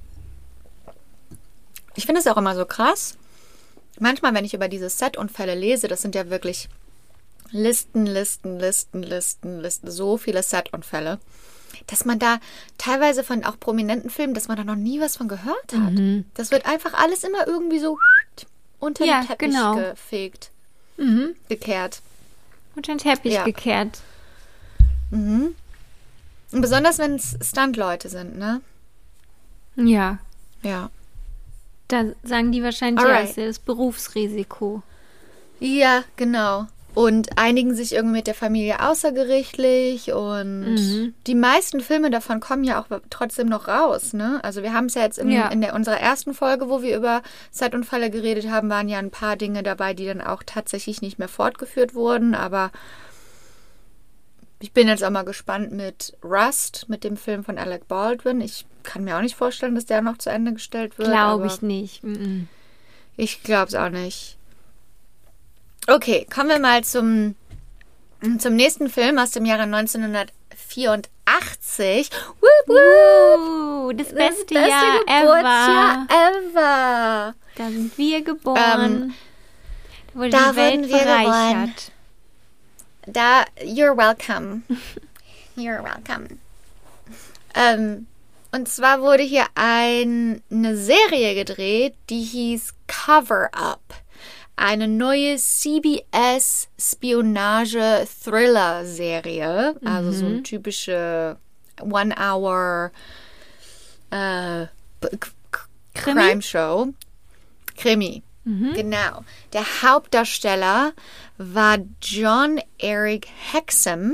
Ich finde es auch immer so krass. Manchmal, wenn ich über diese Set-Unfälle lese, das sind ja wirklich Listen, Listen, Listen, Listen, Listen, so viele Set-Unfälle, dass man da teilweise von auch prominenten Filmen, dass man da noch nie was von gehört hat. Mhm. Das wird einfach alles immer irgendwie so... unter den ja, Teppich genau. gefegt. Mhm. Gekehrt. Unter den Teppich ja. gekehrt. Mhm. Und besonders, wenn es Stunt-Leute sind, ne? Ja. Ja. Da sagen die wahrscheinlich, ja, das ist das Berufsrisiko. Ja, genau. Und einigen sich irgendwie mit der Familie außergerichtlich und mhm. die meisten Filme davon kommen ja auch trotzdem noch raus, ne? Also wir haben es ja jetzt in, ja. in der, unserer ersten Folge, wo wir über Set-Unfälle geredet haben, waren ja ein paar Dinge dabei, die dann auch tatsächlich nicht mehr fortgeführt wurden, aber ich bin jetzt auch mal gespannt mit Rust, mit dem Film von Alec Baldwin. Ich kann mir auch nicht vorstellen, dass der noch zu Ende gestellt wird. Glaube ich nicht. Mhm. Ich glaube es auch nicht. Okay, kommen wir mal zum, zum nächsten Film aus dem Jahre neunzehnhundertvierundachtzig. Woo, woo. Uh, das beste, das beste Jahr Geburtsjahr ever. Da sind wir geboren. Ähm, da wurde da die Welt wurden wir bereichert. Geboren. Da, you're welcome. You're welcome. Ähm, und zwar wurde hier ein, eine Serie gedreht, die hieß Cover Up. Eine neue C B S-Spionage-Thriller-Serie. Mhm. Also so eine typische One-Hour äh, Crime-Show. Krimi. Mhm. Genau. Der Hauptdarsteller war John Eric Hexum.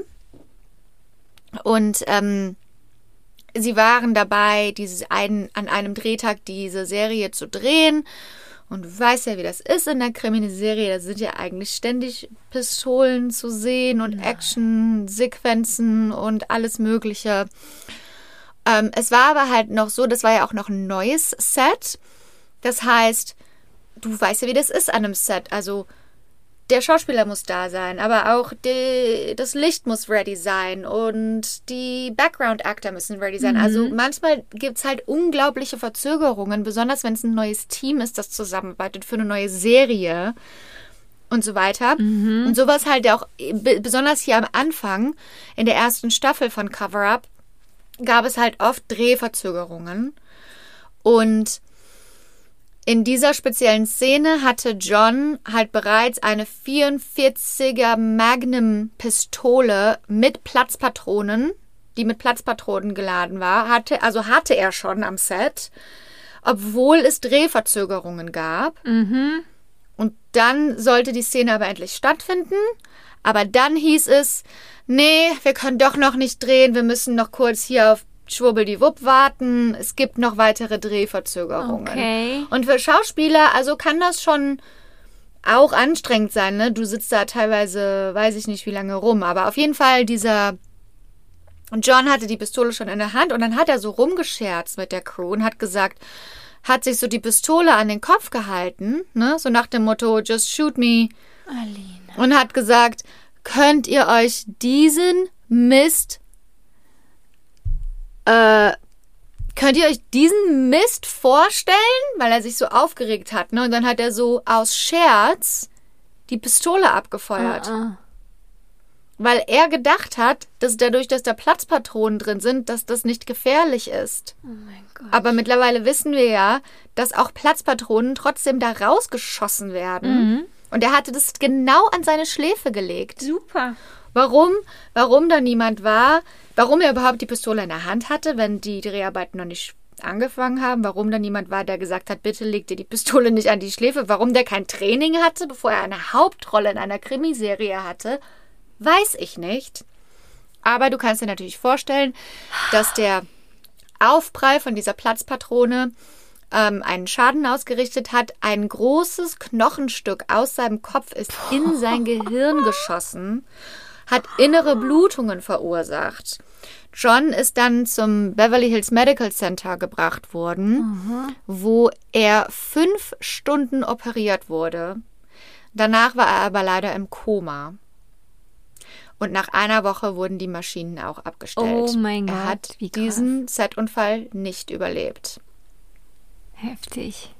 Und ähm, sie waren dabei, dieses einen, an einem Drehtag diese Serie zu drehen. Und du weißt ja, wie das ist in der Krimiserie. Da sind ja eigentlich ständig Pistolen zu sehen und Action-Sequenzen und alles Mögliche. Ähm, es war aber halt noch so, das war ja auch noch ein neues Set. Das heißt, du weißt ja, wie das ist an einem Set. Also der Schauspieler muss da sein, aber auch die, das Licht muss ready sein und die Background-Actor müssen ready sein. Mhm. Also manchmal gibt es halt unglaubliche Verzögerungen, besonders wenn es ein neues Team ist, das zusammenarbeitet für eine neue Serie und so weiter. Mhm. Und sowas halt auch, besonders hier am Anfang, in der ersten Staffel von Cover-Up, gab es halt oft Drehverzögerungen. Und in dieser speziellen Szene hatte John halt bereits eine vierundvierziger Magnum-Pistole mit Platzpatronen, die mit Platzpatronen geladen war, hatte, also hatte er schon am Set, obwohl es Drehverzögerungen gab. Mhm. Und dann sollte die Szene aber endlich stattfinden. Aber dann hieß es, nee, wir können doch noch nicht drehen, wir müssen noch kurz hier auf Schwubbeldiwupp warten. Es gibt noch weitere Drehverzögerungen. Okay. Und für Schauspieler, also kann das schon auch anstrengend sein, ne? Du sitzt da teilweise, weiß ich nicht wie lange rum, aber auf jeden Fall dieser John hatte die Pistole schon in der Hand und dann hat er so rumgescherzt mit der Crew und hat gesagt, hat sich so die Pistole an den Kopf gehalten, ne? So nach dem Motto, just shoot me. Alina. Und hat gesagt, könnt ihr euch diesen Mist Äh, könnt ihr euch diesen Mist vorstellen? Weil er sich so aufgeregt hat, ne? Und dann hat er so aus Scherz die Pistole abgefeuert. Uh-uh. Weil er gedacht hat, dass dadurch, dass da Platzpatronen drin sind, dass das nicht gefährlich ist. Oh mein Gott. Aber mittlerweile wissen wir ja, dass auch Platzpatronen trotzdem da rausgeschossen werden. Mhm. Und er hatte das genau an seine Schläfe gelegt. Super. Warum, warum da niemand war, warum er überhaupt die Pistole in der Hand hatte, wenn die Dreharbeiten noch nicht angefangen haben, warum da niemand war, der gesagt hat, bitte leg dir die Pistole nicht an die Schläfe, warum der kein Training hatte, bevor er eine Hauptrolle in einer Krimiserie hatte, weiß ich nicht. Aber du kannst dir natürlich vorstellen, dass der Aufprall von dieser Platzpatrone ähm, einen Schaden ausgerichtet hat. Ein großes Knochenstück aus seinem Kopf ist in sein Gehirn geschossen, hat innere Blutungen verursacht. John ist dann zum Beverly Hills Medical Center gebracht worden, mhm. wo er fünf Stunden operiert wurde. Danach war er aber leider im Koma. Und nach einer Woche wurden die Maschinen auch abgestellt. Oh mein Gott, er hat wie krass. diesen Setunfall nicht überlebt. Heftig.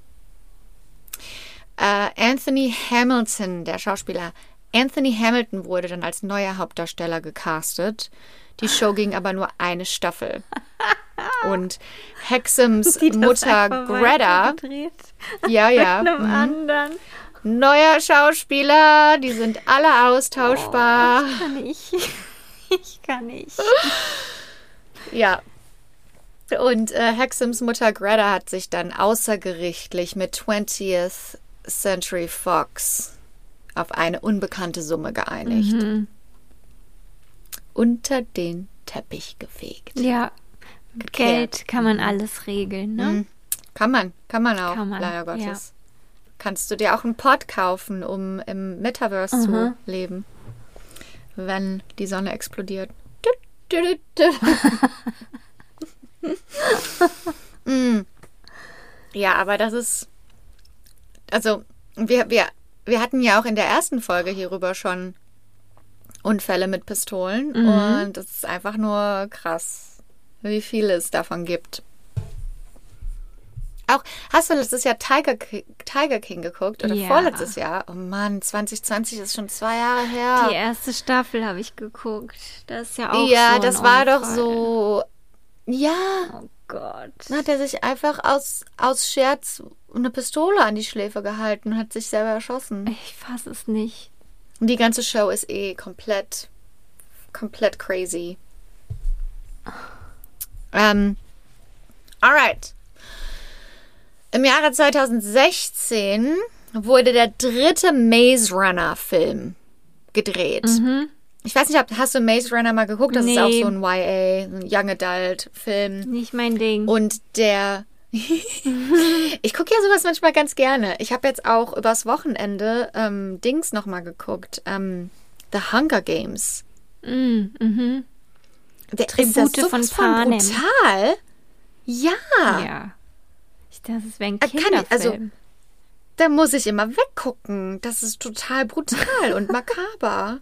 Äh, Anthony Hamilton, der Schauspieler Anthony Hamilton, wurde dann als neuer Hauptdarsteller gecastet. Die Show ging aber nur eine Staffel. Und Hexums Mutter Greta, ja, ja, mit einem anderen. Neuer Schauspieler, die sind alle austauschbar. Oh, ich kann nicht. Ich kann nicht. Ja. Und äh, Hexums Mutter Greta hat sich dann außergerichtlich mit twentieth Century Fox auf eine unbekannte Summe geeinigt. Mhm. Unter den Teppich gefegt. Ja, mit Geld kann man alles regeln, ne? Mhm. Kann man, kann man auch, kann man, leider Gottes. Ja. Kannst du dir auch einen Pod kaufen, um im Metaverse mhm. zu leben, wenn die Sonne explodiert. Du, du, du, du. mm. Ja, aber das ist, also wir, wir, wir hatten ja auch in der ersten Folge hierüber schon Unfälle mit Pistolen mhm. und es ist einfach nur krass, wie viel es davon gibt. Auch, hast du letztes Jahr Tiger, Tiger King geguckt? Oder ja. vorletztes Jahr? Oh Mann, zwanzig zwanzig ist schon zwei Jahre her. Die erste Staffel habe ich geguckt. Das ist ja auch Ja, so das ein war Unfall. doch so... Ja. Oh Gott. Dann hat er sich einfach aus, aus Scherz eine Pistole an die Schläfe gehalten und hat sich selber erschossen. Ich fasse es nicht. Und die ganze Show ist eh komplett, komplett crazy. Ähm, alright. Im Jahre zwanzig sechzehn wurde der dritte Maze Runner Film gedreht. Mhm. Ich weiß nicht, hast du Maze Runner mal geguckt? Das Nee. ist auch so ein Y A, ein Young Adult Film. Nicht mein Ding. Und der... Ich gucke ja sowas manchmal ganz gerne. Ich habe jetzt auch übers Wochenende ähm, Dings nochmal geguckt. Ähm, The Hunger Games. Mm, mhm. Der Tribute ist das von sowas von Panem. brutal. Ja. Ja. Ich dachte, es wäre ein Ah, kann ich- Kinderfilm. also- Da muss ich immer weggucken. Das ist total brutal und makaber.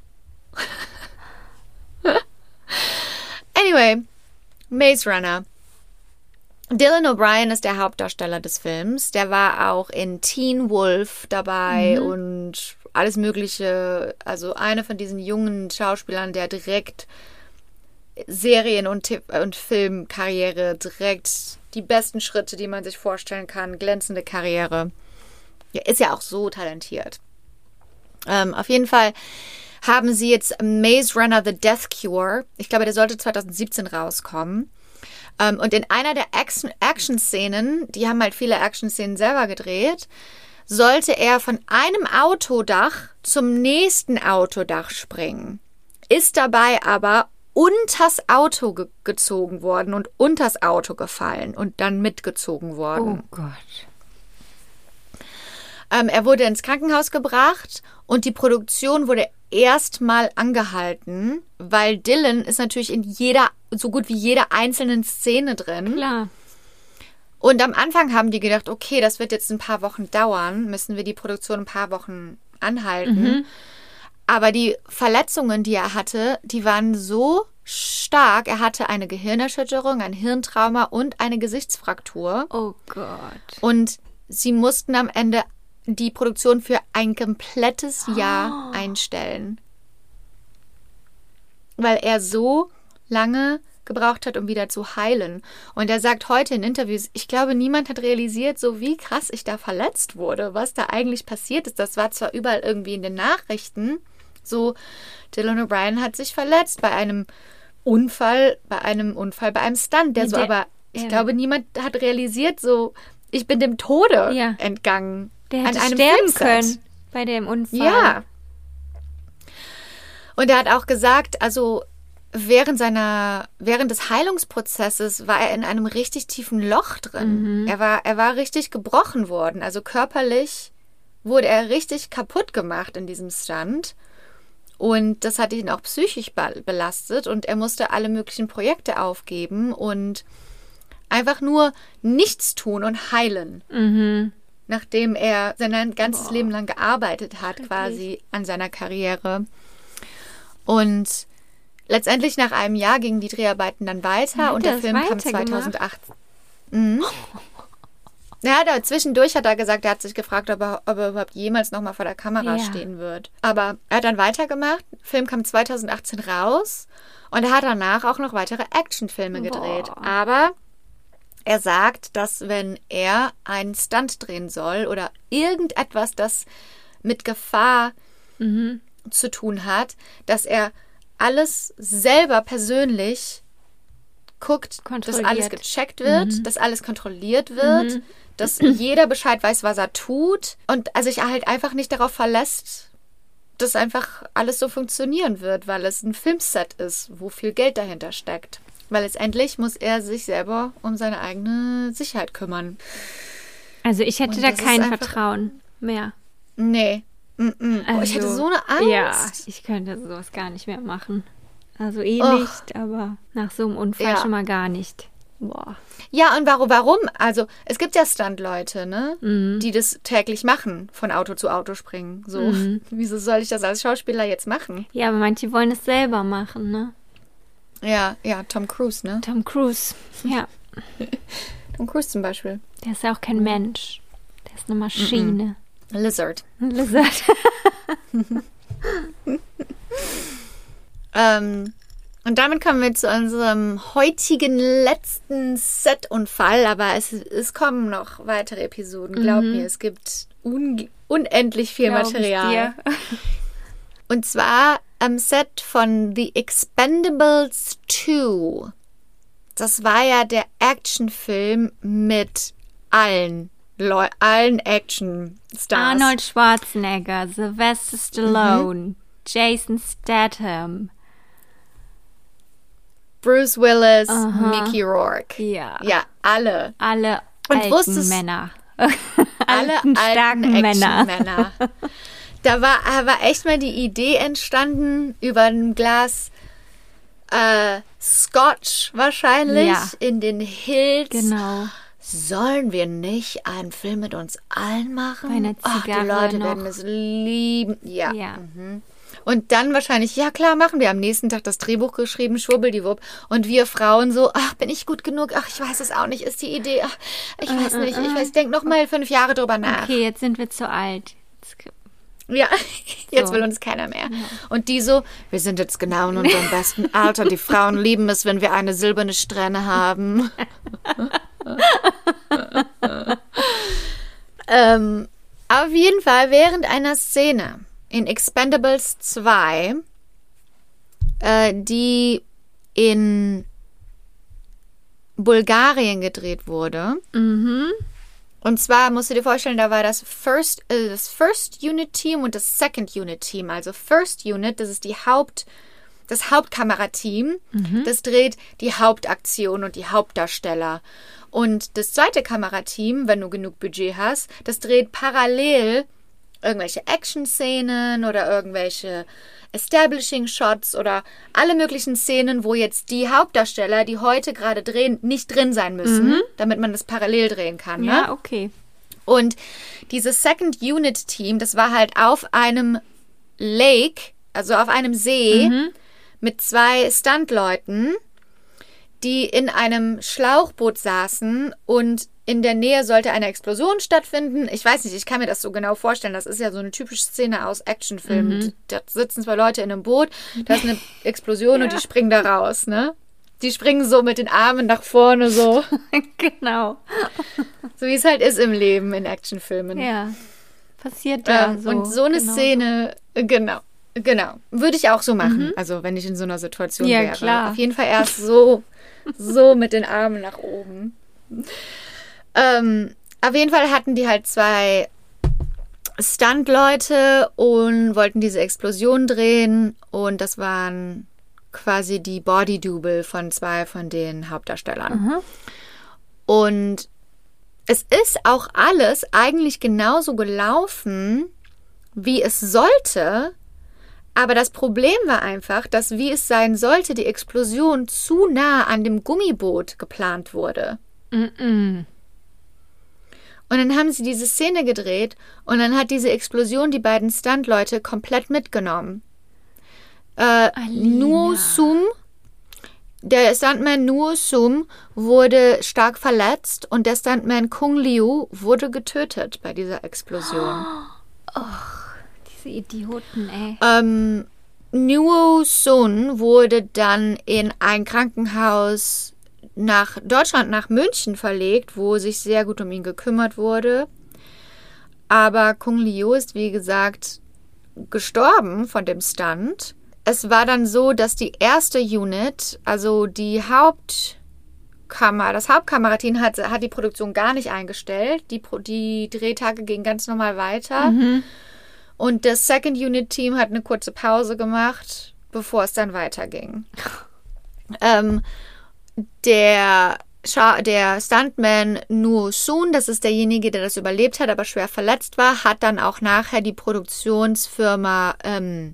Anyway, Maze Runner. Dylan O'Brien ist der Hauptdarsteller des Films. Der war auch in Teen Wolf dabei Mhm. und alles Mögliche. Also einer von diesen jungen Schauspielern, der direkt Serien- und, T- und Filmkarriere, direkt die besten Schritte, die man sich vorstellen kann, glänzende Karriere. Er ist ja auch so talentiert. Ähm, auf jeden Fall haben sie jetzt Maze Runner The Death Cure. Ich glaube, der sollte zwanzig siebzehn rauskommen. Ähm, und in einer der Action- Action-Szenen, die haben halt viele Action-Szenen selber gedreht, sollte er von einem Autodach zum nächsten Autodach springen. Ist dabei aber unters Auto ge- gezogen worden und unters Auto gefallen und dann mitgezogen worden. Oh Gott. Ähm, er wurde ins Krankenhaus gebracht und die Produktion wurde erstmal angehalten, weil Dylan ist natürlich in jeder, so gut wie jeder einzelnen Szene drin. Klar. Und am Anfang haben die gedacht, okay, das wird jetzt ein paar Wochen dauern, müssen wir die Produktion ein paar Wochen anhalten. Mhm. Aber die Verletzungen, die er hatte, die waren so stark. Er hatte eine Gehirnerschütterung, ein Hirntrauma und eine Gesichtsfraktur. Oh Gott. Und sie mussten am Ende die Produktion für ein komplettes Jahr einstellen. Weil er so lange gebraucht hat, um wieder zu heilen. Und er sagt heute in Interviews, ich glaube, niemand hat realisiert, so wie krass ich da verletzt wurde, was da eigentlich passiert ist. Das war zwar überall irgendwie in den Nachrichten, so Dylan O'Brien hat sich verletzt bei einem Unfall, bei einem Unfall, bei einem Stunt, der Ja, so, der- aber ich ja. glaube, niemand hat realisiert, so, ich bin dem Tode Ja. entgangen. Der hätte an einem sterben Filmset. können bei dem Unfall. Ja. Und er hat auch gesagt, also während seiner, während des Heilungsprozesses war er in einem richtig tiefen Loch drin. Mhm. Er war, er war richtig gebrochen worden. Also körperlich wurde er richtig kaputt gemacht in diesem Stand. Und das hat ihn auch psychisch be- belastet und er musste alle möglichen Projekte aufgeben und einfach nur nichts tun und heilen. Mhm. Nachdem er sein ganzes Boah. Leben lang gearbeitet hat, quasi an seiner Karriere. Und letztendlich nach einem Jahr gingen die Dreharbeiten dann weiter Hat und er der das Film kam weitergemacht? zweitausendachtzehn. Mhm. Ja, da zwischendurch hat er gesagt, er hat sich gefragt, ob er, ob er überhaupt jemals nochmal vor der Kamera Ja. stehen wird. Aber er hat dann weitergemacht. Der Film kam zweitausendachtzehn raus und er hat danach auch noch weitere Actionfilme gedreht. Boah. Aber er sagt, dass wenn er einen Stunt drehen soll oder irgendetwas, das mit Gefahr Mhm. zu tun hat, dass er alles selber persönlich guckt, dass Kontrolliert. alles gecheckt wird, Mhm. dass alles kontrolliert wird, Mhm. dass jeder Bescheid weiß, was er tut und er sich halt einfach nicht darauf verlässt, dass einfach alles so funktionieren wird, weil es ein Filmset ist, wo viel Geld dahinter steckt. Weil letztendlich muss er sich selber um seine eigene Sicherheit kümmern. Also ich hätte Und da das ist kein einfach- Vertrauen mehr. Nee. Mm-mm. Oh, ich Also, hätte so eine Angst. Ja, ich könnte sowas gar nicht mehr machen. Also eh Och. nicht, aber nach so einem Unfall Ja. schon mal gar nicht. Boah. Ja, und warum? Warum? Also, es gibt ja Stunt-Leute, ne? Mhm. Die das täglich machen, von Auto zu Auto springen. So, Mhm. wieso soll ich das als Schauspieler jetzt machen? Ja, aber manche wollen es selber machen, ne? Ja, ja, Tom Cruise, ne? Tom Cruise. Ja, Tom Cruise zum Beispiel. der ist ja auch kein Mensch. Der ist eine Maschine. Lizard. Ein Lizard. Ähm, und damit kommen wir zu unserem heutigen letzten Set-Unfall. Aber es, es kommen noch weitere Episoden. Glaub Mhm. mir, es gibt un unendlich viel Glaub ich Material. dir. Und zwar am Set von The Expendables zwei. Das war ja der Actionfilm mit allen Leu- allen Action-Stars. Arnold Schwarzenegger, Sylvester Stallone, mhm. Jason Statham, Bruce Willis, uh-huh. Mickey Rourke. Ja. Ja, alle. Alle Und alten wusstest, Männer. alle alten, starken alten Männer. Männer. Da war, war echt mal die Idee entstanden, über ein Glas äh, Scotch wahrscheinlich Ja. in den Hills. Genau. Sollen wir nicht einen Film mit uns allen machen? Bei einer Ach, die Zigarre Leute noch. werden es lieben. Ja. Ja. Mhm. Und dann wahrscheinlich, ja klar, machen wir am nächsten Tag das Drehbuch geschrieben, schwubbeldiwupp. Und wir Frauen so, ach, bin ich gut genug? Ach, ich weiß es auch nicht, ist die Idee. Ach, ich weiß nicht, ich weiß, denk noch mal fünf Jahre drüber nach. Okay, jetzt sind wir zu alt. Jetzt, Ja, jetzt So. will uns keiner mehr. Und die so, wir sind jetzt genau in unserem besten Alter. Die Frauen lieben es, wenn wir eine silberne Strähne haben. ähm, auf jeden Fall während einer Szene in Expendables zwei, äh, die in Bulgarien gedreht wurde. Mhm. Und zwar musst du dir vorstellen, da war das First, äh, das First Unit Team und das Second Unit Team. Also First Unit, das ist die Haupt, das Hauptkamerateam. Mhm. Das dreht die Hauptaktion und die Hauptdarsteller. Und das zweite Kamerateam, wenn du genug Budget hast, das dreht parallel irgendwelche Action-Szenen oder irgendwelche Establishing-Shots oder alle möglichen Szenen, wo jetzt die Hauptdarsteller, die heute gerade drehen, nicht drin sein müssen, Mhm. damit man das parallel drehen kann. Ja, Ne? okay. Und dieses Second Unit Team, das war halt auf einem Lake, also auf einem See Mhm. mit zwei Stuntleuten, die in einem Schlauchboot saßen und in der Nähe sollte eine Explosion stattfinden. Ich weiß nicht, ich kann mir das so genau vorstellen. Das ist ja so eine typische Szene aus Actionfilmen. Mhm. Da sitzen zwei Leute in einem Boot, da ist eine Explosion Ja. und die springen da raus, ne? Die springen so mit den Armen nach vorne, so. Genau. So wie es halt ist im Leben in Actionfilmen. Ja. Passiert da Ähm, so. und so eine genau. Szene, äh, genau, genau. Würde ich auch so machen. Also wenn ich in so einer Situation Ja, wäre. klar. Auf jeden Fall erst so, so mit den Armen nach oben. Ähm, auf jeden Fall hatten die halt zwei Stunt-Leute und wollten diese Explosion drehen. Und das waren quasi die Body-Double von zwei von den Hauptdarstellern. Mhm. Und es ist auch alles eigentlich genauso gelaufen, wie es sollte. Aber das Problem war einfach, dass, wie es sein sollte, die Explosion zu nah an dem Gummiboot geplant wurde. Mhm. Und dann haben sie diese Szene gedreht und dann hat diese Explosion die beiden Stuntleute komplett mitgenommen. Äh, Alina. Nuo Sum, der Stuntman Nuo Sum wurde stark verletzt und der Stuntman Kung Liu wurde getötet bei dieser Explosion. Diese Idioten, ey. Ähm, Nuo Sun wurde dann in ein Krankenhaus nach Deutschland, nach München verlegt, wo sich sehr gut um ihn gekümmert wurde. Aber Kung Liu ist, wie gesagt, gestorben von dem Stunt. Es war dann so, dass die erste Unit, also die Hauptkamera, das Hauptkamerateam hat, hat die Produktion gar nicht eingestellt. Die, Pro- die Drehtage gingen ganz normal weiter. Mhm. Und das Second Unit Team hat eine kurze Pause gemacht, bevor es dann weiterging. ähm, der, Scha- der Stuntman Nuo Sun, das ist derjenige, der das überlebt hat, aber schwer verletzt war, hat dann auch nachher die Produktionsfirma ähm,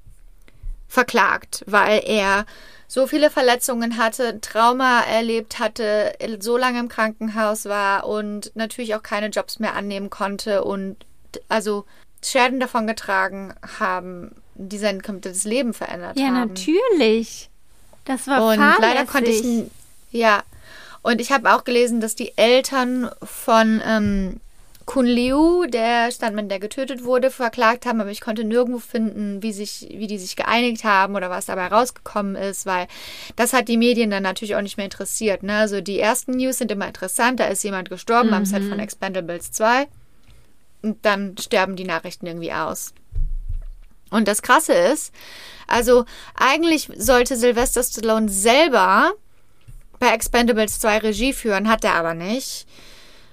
verklagt, weil er so viele Verletzungen hatte, Trauma erlebt hatte, so lange im Krankenhaus war und natürlich auch keine Jobs mehr annehmen konnte und also Schäden davon getragen haben, die sein komplettes Leben verändert Ja, haben. natürlich. Das war Und fahrlässig. leider konnte ich, n- ja, und ich habe auch gelesen, dass die Eltern von ähm, Kun Liu, der Stuntman, der getötet wurde, verklagt haben, aber ich konnte nirgendwo finden, wie sich, wie die sich geeinigt haben oder was dabei rausgekommen ist, weil das hat die Medien dann natürlich auch nicht mehr interessiert. Ne? Also die ersten News sind immer interessant, da ist jemand gestorben Mhm. am Set von Expendables zwei und dann sterben die Nachrichten irgendwie aus. Und das Krasse ist, also eigentlich sollte Sylvester Stallone selber bei Expendables zwei Regie führen, hat er aber nicht.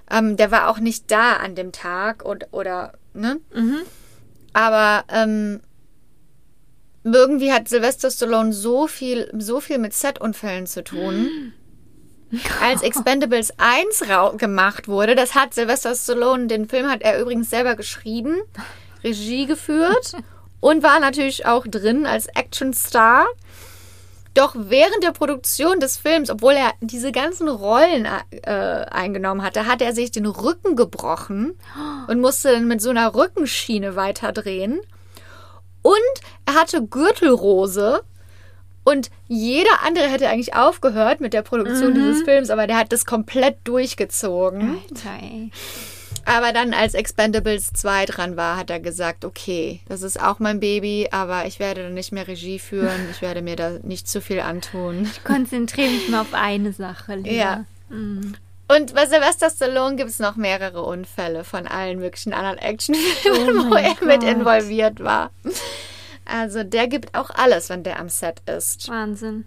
Ähm, der war auch nicht da an dem Tag und, oder, ne? Mhm. Aber ähm, irgendwie hat Sylvester Stallone so viel, so viel mit Set-Unfällen zu tun. Als Expendables eins rau- gemacht wurde, das hat Sylvester Stallone, den Film hat er übrigens selber geschrieben, Regie geführt und war natürlich auch drin als Actionstar. Doch während der Produktion des Films, obwohl er diese ganzen Rollen äh, eingenommen hatte, hat er sich den Rücken gebrochen und musste dann mit so einer Rückenschiene weiterdrehen. Und er hatte Gürtelrose und jeder andere hätte eigentlich aufgehört mit der Produktion mhm. dieses Films, aber der hat das komplett durchgezogen. Alter, ey. Aber dann, als Expendables zwei dran war, hat er gesagt, okay, das ist auch mein Baby, aber ich werde dann nicht mehr Regie führen, ich werde mir da nicht zu viel antun. Ich konzentriere mich mal auf eine Sache lieber. Ja. Mhm. Und bei Sylvester Stallone gibt es noch mehrere Unfälle von allen möglichen anderen Actionfilmen, oh wo er Gott. mit involviert war. Also der gibt auch alles, wenn der am Set ist. Wahnsinn.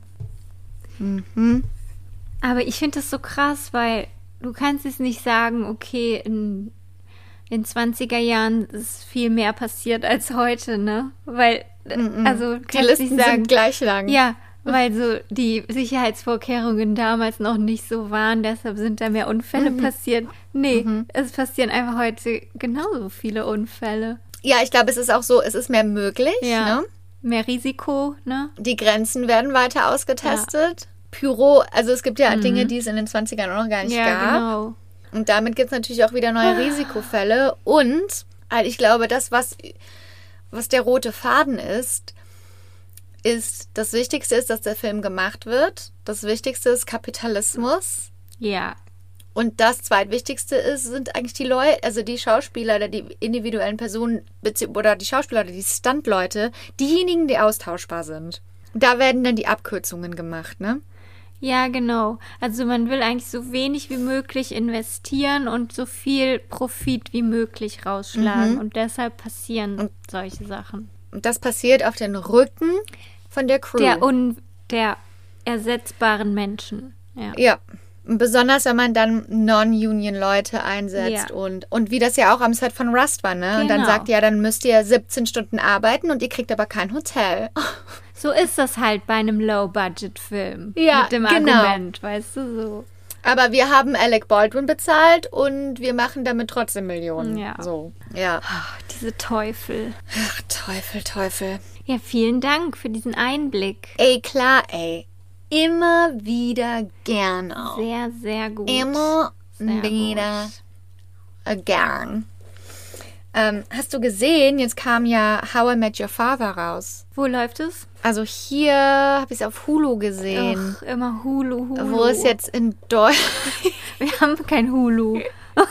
Mhm. Aber ich finde das so krass, weil du kannst es nicht sagen, okay, in den zwanziger Jahren ist viel mehr passiert als heute, ne? Weil, Mhm. also Die kannst Listen nicht sagen, sind gleich lang. ja, weil so die Sicherheitsvorkehrungen damals noch nicht so waren, deshalb sind da mehr Unfälle Mhm. passiert. Nee, Mhm. es passieren einfach heute genauso viele Unfälle. Ja, ich glaube, es ist auch so, es ist mehr möglich. Ja. Ne? Mehr Risiko, ne? Die Grenzen werden weiter ausgetestet. Pyro, also es gibt ja Mhm. Dinge, die es in den zwanzigern auch noch gar nicht Ja, gab. genau. Und damit gibt es natürlich auch wieder neue Risikofälle. Und also ich glaube, das, was, was der rote Faden ist, ist, das Wichtigste ist, dass der Film gemacht wird. Das Wichtigste ist Kapitalismus. Ja. Und das Zweitwichtigste ist, sind eigentlich die Leute, also die Schauspieler oder die individuellen Personen bezieh- oder die Schauspieler oder die Stuntleute, diejenigen, die austauschbar sind. Da werden dann die Abkürzungen gemacht, ne? Ja, genau. Also man will eigentlich so wenig wie möglich investieren und so viel Profit wie möglich rausschlagen. Mhm. Und deshalb passieren solche Sachen. Und das passiert auf den Rücken von der Crew. Der, un der ersetzbaren Menschen. Ja. Ja. Und besonders, wenn man dann Non-Union-Leute einsetzt Ja. und, und wie das ja auch am Set von Rust war, ne? Und dann Genau. sagt ja, dann müsst ihr siebzehn Stunden arbeiten und ihr kriegt aber kein Hotel. So ist das halt bei einem Low-Budget-Film. Ja, mit dem genau. Argument, weißt du, so. Aber wir haben Alec Baldwin bezahlt und wir machen damit trotzdem Millionen. Ja. So. Ja. Ach, diese Teufel. Ach, Teufel, Teufel. Ja, vielen Dank für diesen Einblick. Ey, klar, ey. Immer wieder gern auch. Sehr, sehr gut. Immer Sehr wieder gut. äh, gern. Ähm, hast du gesehen, jetzt kam ja How I Met Your Father raus. Wo läuft es? Also hier habe ich es auf Hulu gesehen. Ach, immer Hulu, Hulu. Wo es jetzt in Deutsch... Wir haben kein Hulu.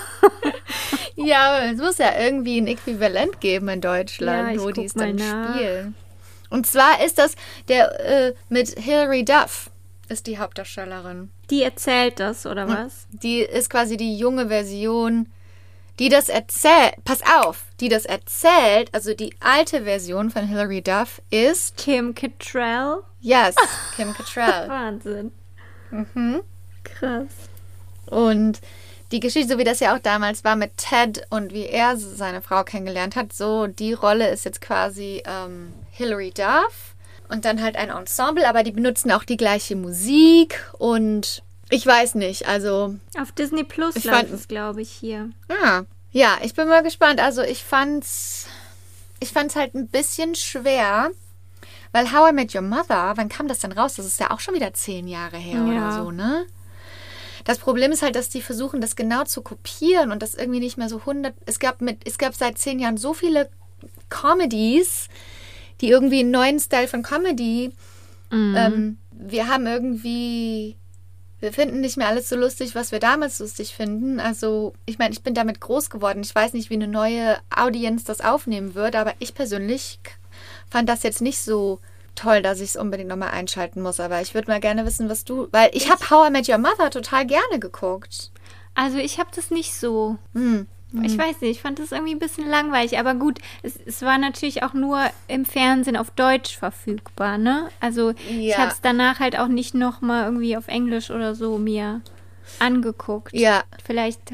Ja, aber es muss ja irgendwie ein Äquivalent geben in Deutschland, Ja, ich wo guck die es mal dann nach. spielen. Und zwar ist das der äh, mit Hilary Duff ist die Hauptdarstellerin. Die erzählt das, oder was? Die ist quasi die junge Version, die das erzählt. Pass auf, die das erzählt. Also die alte Version von Hilary Duff ist Kim Cattrall. yes, Kim Cattrall. Wahnsinn. Mhm. Krass. Und die Geschichte, so wie das ja auch damals war mit Ted und wie er seine Frau kennengelernt hat, so die Rolle ist jetzt quasi ähm, Hilary Duff und dann halt ein Ensemble, aber die benutzen auch die gleiche Musik und ich weiß nicht, also Auf Disney Plus Ich läuft fand- es, glaube ich, hier. ah, ja, ich bin mal gespannt. Also ich fand's, ich fand's halt ein bisschen schwer, weil How I Met Your Mother, wann kam das denn raus? Das ist ja auch schon wieder zehn Jahre her Ja. oder so, ne? Das Problem ist halt, dass die versuchen, das genau zu kopieren und das irgendwie nicht mehr so hundert. Es gab mit, es gab seit zehn Jahren so viele Comedies, die irgendwie einen neuen Style von Comedy. Mhm. Ähm, wir haben irgendwie, wir finden nicht mehr alles so lustig, was wir damals lustig finden. Also, ich meine, ich bin damit groß geworden. Ich weiß nicht, wie eine neue Audience das aufnehmen wird, aber ich persönlich fand das jetzt nicht so toll, dass ich es unbedingt nochmal einschalten muss. Aber ich würde mal gerne wissen, was du, weil ich habe How I Met Your Mother total gerne geguckt. Also ich habe das nicht so. Hm. Ich weiß nicht, ich fand das irgendwie ein bisschen langweilig. Aber gut, es, es war natürlich auch nur im Fernsehen auf Deutsch verfügbar, ne? Also ich Ja. habe es danach halt auch nicht nochmal irgendwie auf Englisch oder so mir angeguckt. Ja. Vielleicht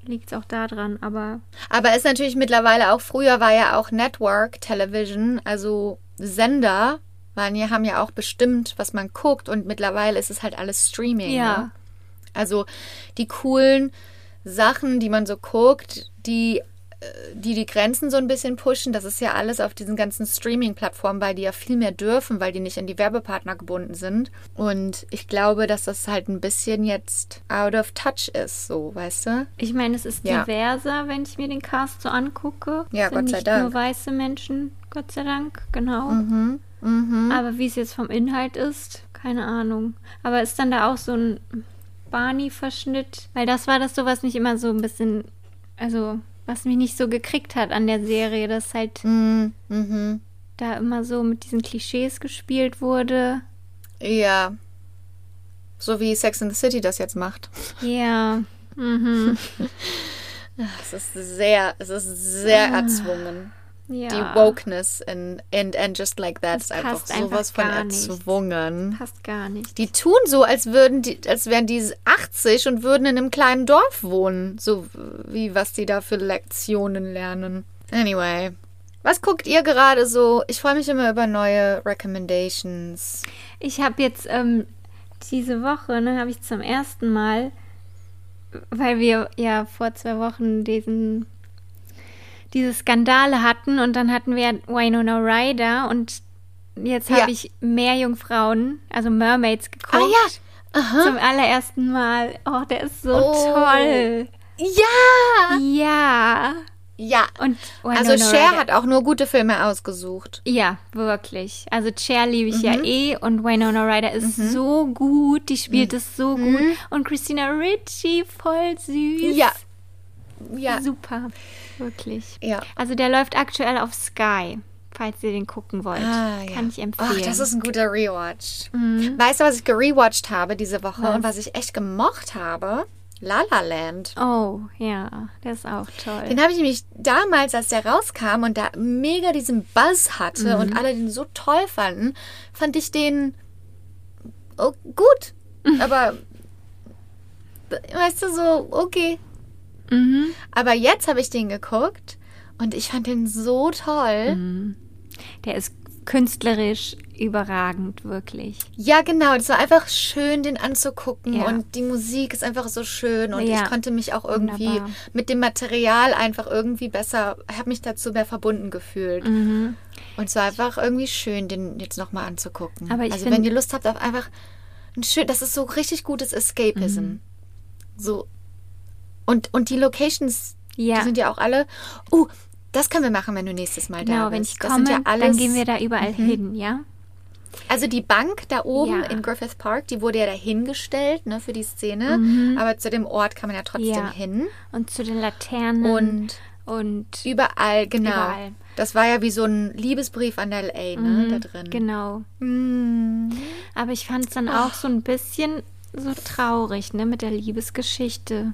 liegt es auch daran, aber... Aber ist natürlich mittlerweile auch, früher war ja auch Network Television, also Sender, waren ja, haben ja auch bestimmt, was man guckt und mittlerweile ist es halt alles Streaming. Ja. Ne? Also die coolen Sachen, die man so guckt, die die die Grenzen so ein bisschen pushen, das ist ja alles auf diesen ganzen Streaming-Plattformen, weil die ja viel mehr dürfen, weil die nicht an die Werbepartner gebunden sind. Und ich glaube, dass das halt ein bisschen jetzt out of touch ist, so, weißt du? Ich meine, es ist Ja. diverser, wenn ich mir den Cast so angucke. Ja, Es sind Gott sei nicht Dank. nur weiße Menschen, Gott sei Dank, genau. Mhm. Mhm. Aber wie es jetzt vom Inhalt ist, keine Ahnung. Aber ist dann da auch so ein Barney-Verschnitt? Weil das war das so, was mich immer so ein bisschen, also was mich nicht so gekriegt hat an der Serie, dass halt Mhm. Mhm. da immer so mit diesen Klischees gespielt wurde. Ja. So wie Sex and the City das jetzt macht. Ja. Mhm. Es ist sehr, es ist sehr erzwungen. Ja. Die Wokeness and, and, and just like that Das ist einfach passt einfach sowas von gar nicht. erzwungen. Passt gar nicht. Die tun so, als würden die, als wären die achtzig und würden in einem kleinen Dorf wohnen. So wie was die da für Lektionen lernen. Anyway. Was guckt ihr gerade so? Ich freue mich immer über neue Recommendations. Ich habe jetzt ähm, diese Woche, ne, habe ich zum ersten Mal, weil wir ja vor zwei Wochen diesen diese Skandale hatten und dann hatten wir Winona Ryder und jetzt habe Ja. ich Meerjungfrauen, also Mermaids geguckt. Ah ja. Aha. Zum allerersten Mal. Oh, der ist so Oh. toll. Ja. Ja. Ja. Und Winona Also Cher Ryder- hat auch nur gute Filme ausgesucht. Ja, wirklich. Also Cher liebe ich Mhm. ja eh und Winona Ryder ist so gut, die spielt es so gut. Und Christina Ricci, voll süß. Ja. Ja. Super, wirklich. Ja. Also der läuft aktuell auf Sky, falls ihr den gucken wollt. Ah, ja. Kann ich empfehlen. Ach, das ist ein guter Rewatch. Weißt du, was ich gerewatcht habe diese Woche Was? und was ich echt gemocht habe? La La Land. Oh, ja, der ist auch toll. Den habe ich nämlich damals, als der rauskam und da mega diesen Buzz hatte Mhm. und alle den so toll fanden, fand ich den oh, gut. Aber, weißt du, so, okay. Mhm. Aber jetzt habe ich den geguckt und ich fand den so toll. Mhm. Der ist künstlerisch überragend, wirklich. Ja, genau. Es war einfach schön, den anzugucken. Ja. Und die Musik ist einfach so schön. Und Ja. ich konnte mich auch irgendwie Wunderbar. mit dem Material einfach irgendwie besser, habe mich dazu mehr verbunden gefühlt. Mhm. Und es war einfach irgendwie schön, den jetzt nochmal anzugucken. Aber ich also find- wenn ihr Lust habt auf einfach ein schön, das ist so richtig gutes Escapism. Mhm. So. Und, und die Locations, Ja. die sind ja auch alle. Oh, das können wir machen, wenn du nächstes Mal da Genau, bist. wenn ich das komme, sind ja alles, dann gehen wir da überall hin, ja? Also die Bank da oben Ja. in Griffith Park, die wurde ja dahingestellt, ne, für die Szene. Aber zu dem Ort kann man ja trotzdem Ja. hin. Und zu den Laternen Und und überall, genau. Überall. Das war ja wie so ein Liebesbrief an L A, ne, da drin. genau. Mm. Aber ich fand es dann auch so ein bisschen so traurig, ne, mit der Liebesgeschichte.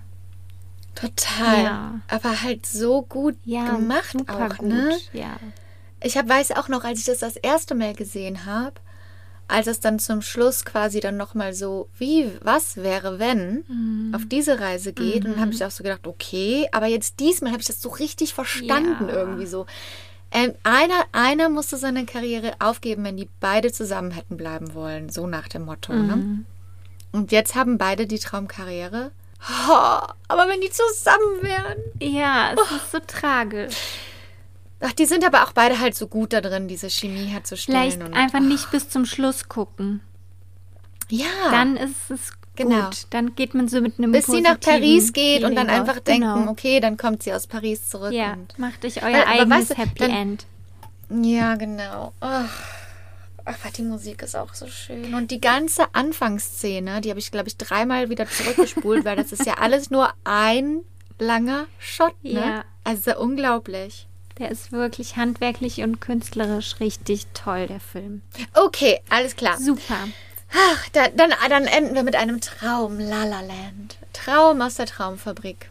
Total. Ja. Aber halt so gut Ja, gemacht super auch, gut. ne? Ja. Ich hab, weiß auch noch, als ich das das erste Mal gesehen habe, als es dann zum Schluss quasi dann nochmal so, wie, was wäre, wenn, Mhm. auf diese Reise geht. Und dann habe ich auch so gedacht, okay, aber jetzt diesmal habe ich das so richtig verstanden Ja. irgendwie so. Ähm, einer, einer musste seine Karriere aufgeben, wenn die beide zusammen hätten bleiben wollen, so nach dem Motto. Mhm. Ne? Und jetzt haben beide die Traumkarriere. Oh, aber wenn die zusammen wären. Ja, es ist so tragisch. Ach, die sind aber auch beide halt so gut da drin, diese Chemie herzustellen. Vielleicht und, einfach nicht bis zum Schluss gucken. Ja. Dann ist es Genau. gut. Dann geht man so mit einem bis sie nach positiven Paris geht und dann Feeling einfach raus. denken, Genau. okay, dann kommt sie aus Paris zurück. Ja, Und, macht euch Weil- euer aber eigenes weißt du, Happy dann- End. ja, genau. Ach, aber die Musik ist auch so schön. Und die ganze Anfangsszene, die habe ich, glaube ich, dreimal wieder zurückgespult, weil das ist ja alles nur ein langer Shot. Ne? Ja. Also unglaublich. Der ist wirklich handwerklich und künstlerisch richtig toll, der Film. Okay, alles klar. Super. Ach, da, dann, dann enden wir mit einem Traum, La La Land. Traum aus der Traumfabrik.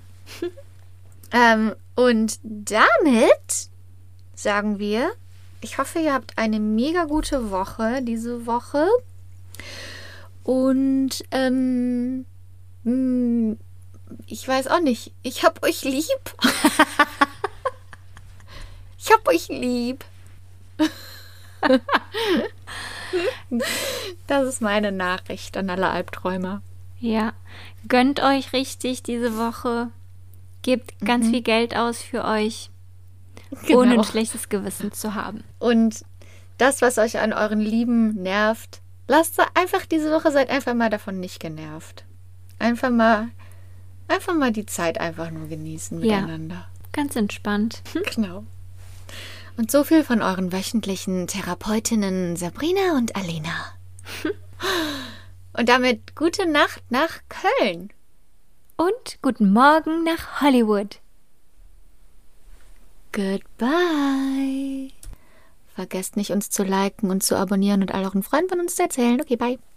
ähm, und damit sagen wir, ich hoffe, ihr habt eine mega gute Woche diese Woche. Und ähm, mh, ich weiß auch nicht. Ich hab euch lieb. Ich hab euch lieb. Das ist meine Nachricht an alle Albträumer. Ja, gönnt euch richtig diese Woche. Gebt ganz Mhm. viel Geld aus für euch, Genau. ohne ein schlechtes Gewissen zu haben. Und das, was euch an euren Lieben nervt, lasst einfach diese Woche, seid einfach mal davon nicht genervt. Einfach mal, einfach mal die Zeit einfach nur genießen Ja. miteinander. Ganz entspannt. Genau. Und so viel von euren wöchentlichen Therapeutinnen Sabrina und Alina. Und damit gute Nacht nach Köln. Und guten Morgen nach Hollywood. Goodbye. Vergesst nicht, uns zu liken und zu abonnieren und all euren Freunden von uns zu erzählen. Okay, bye.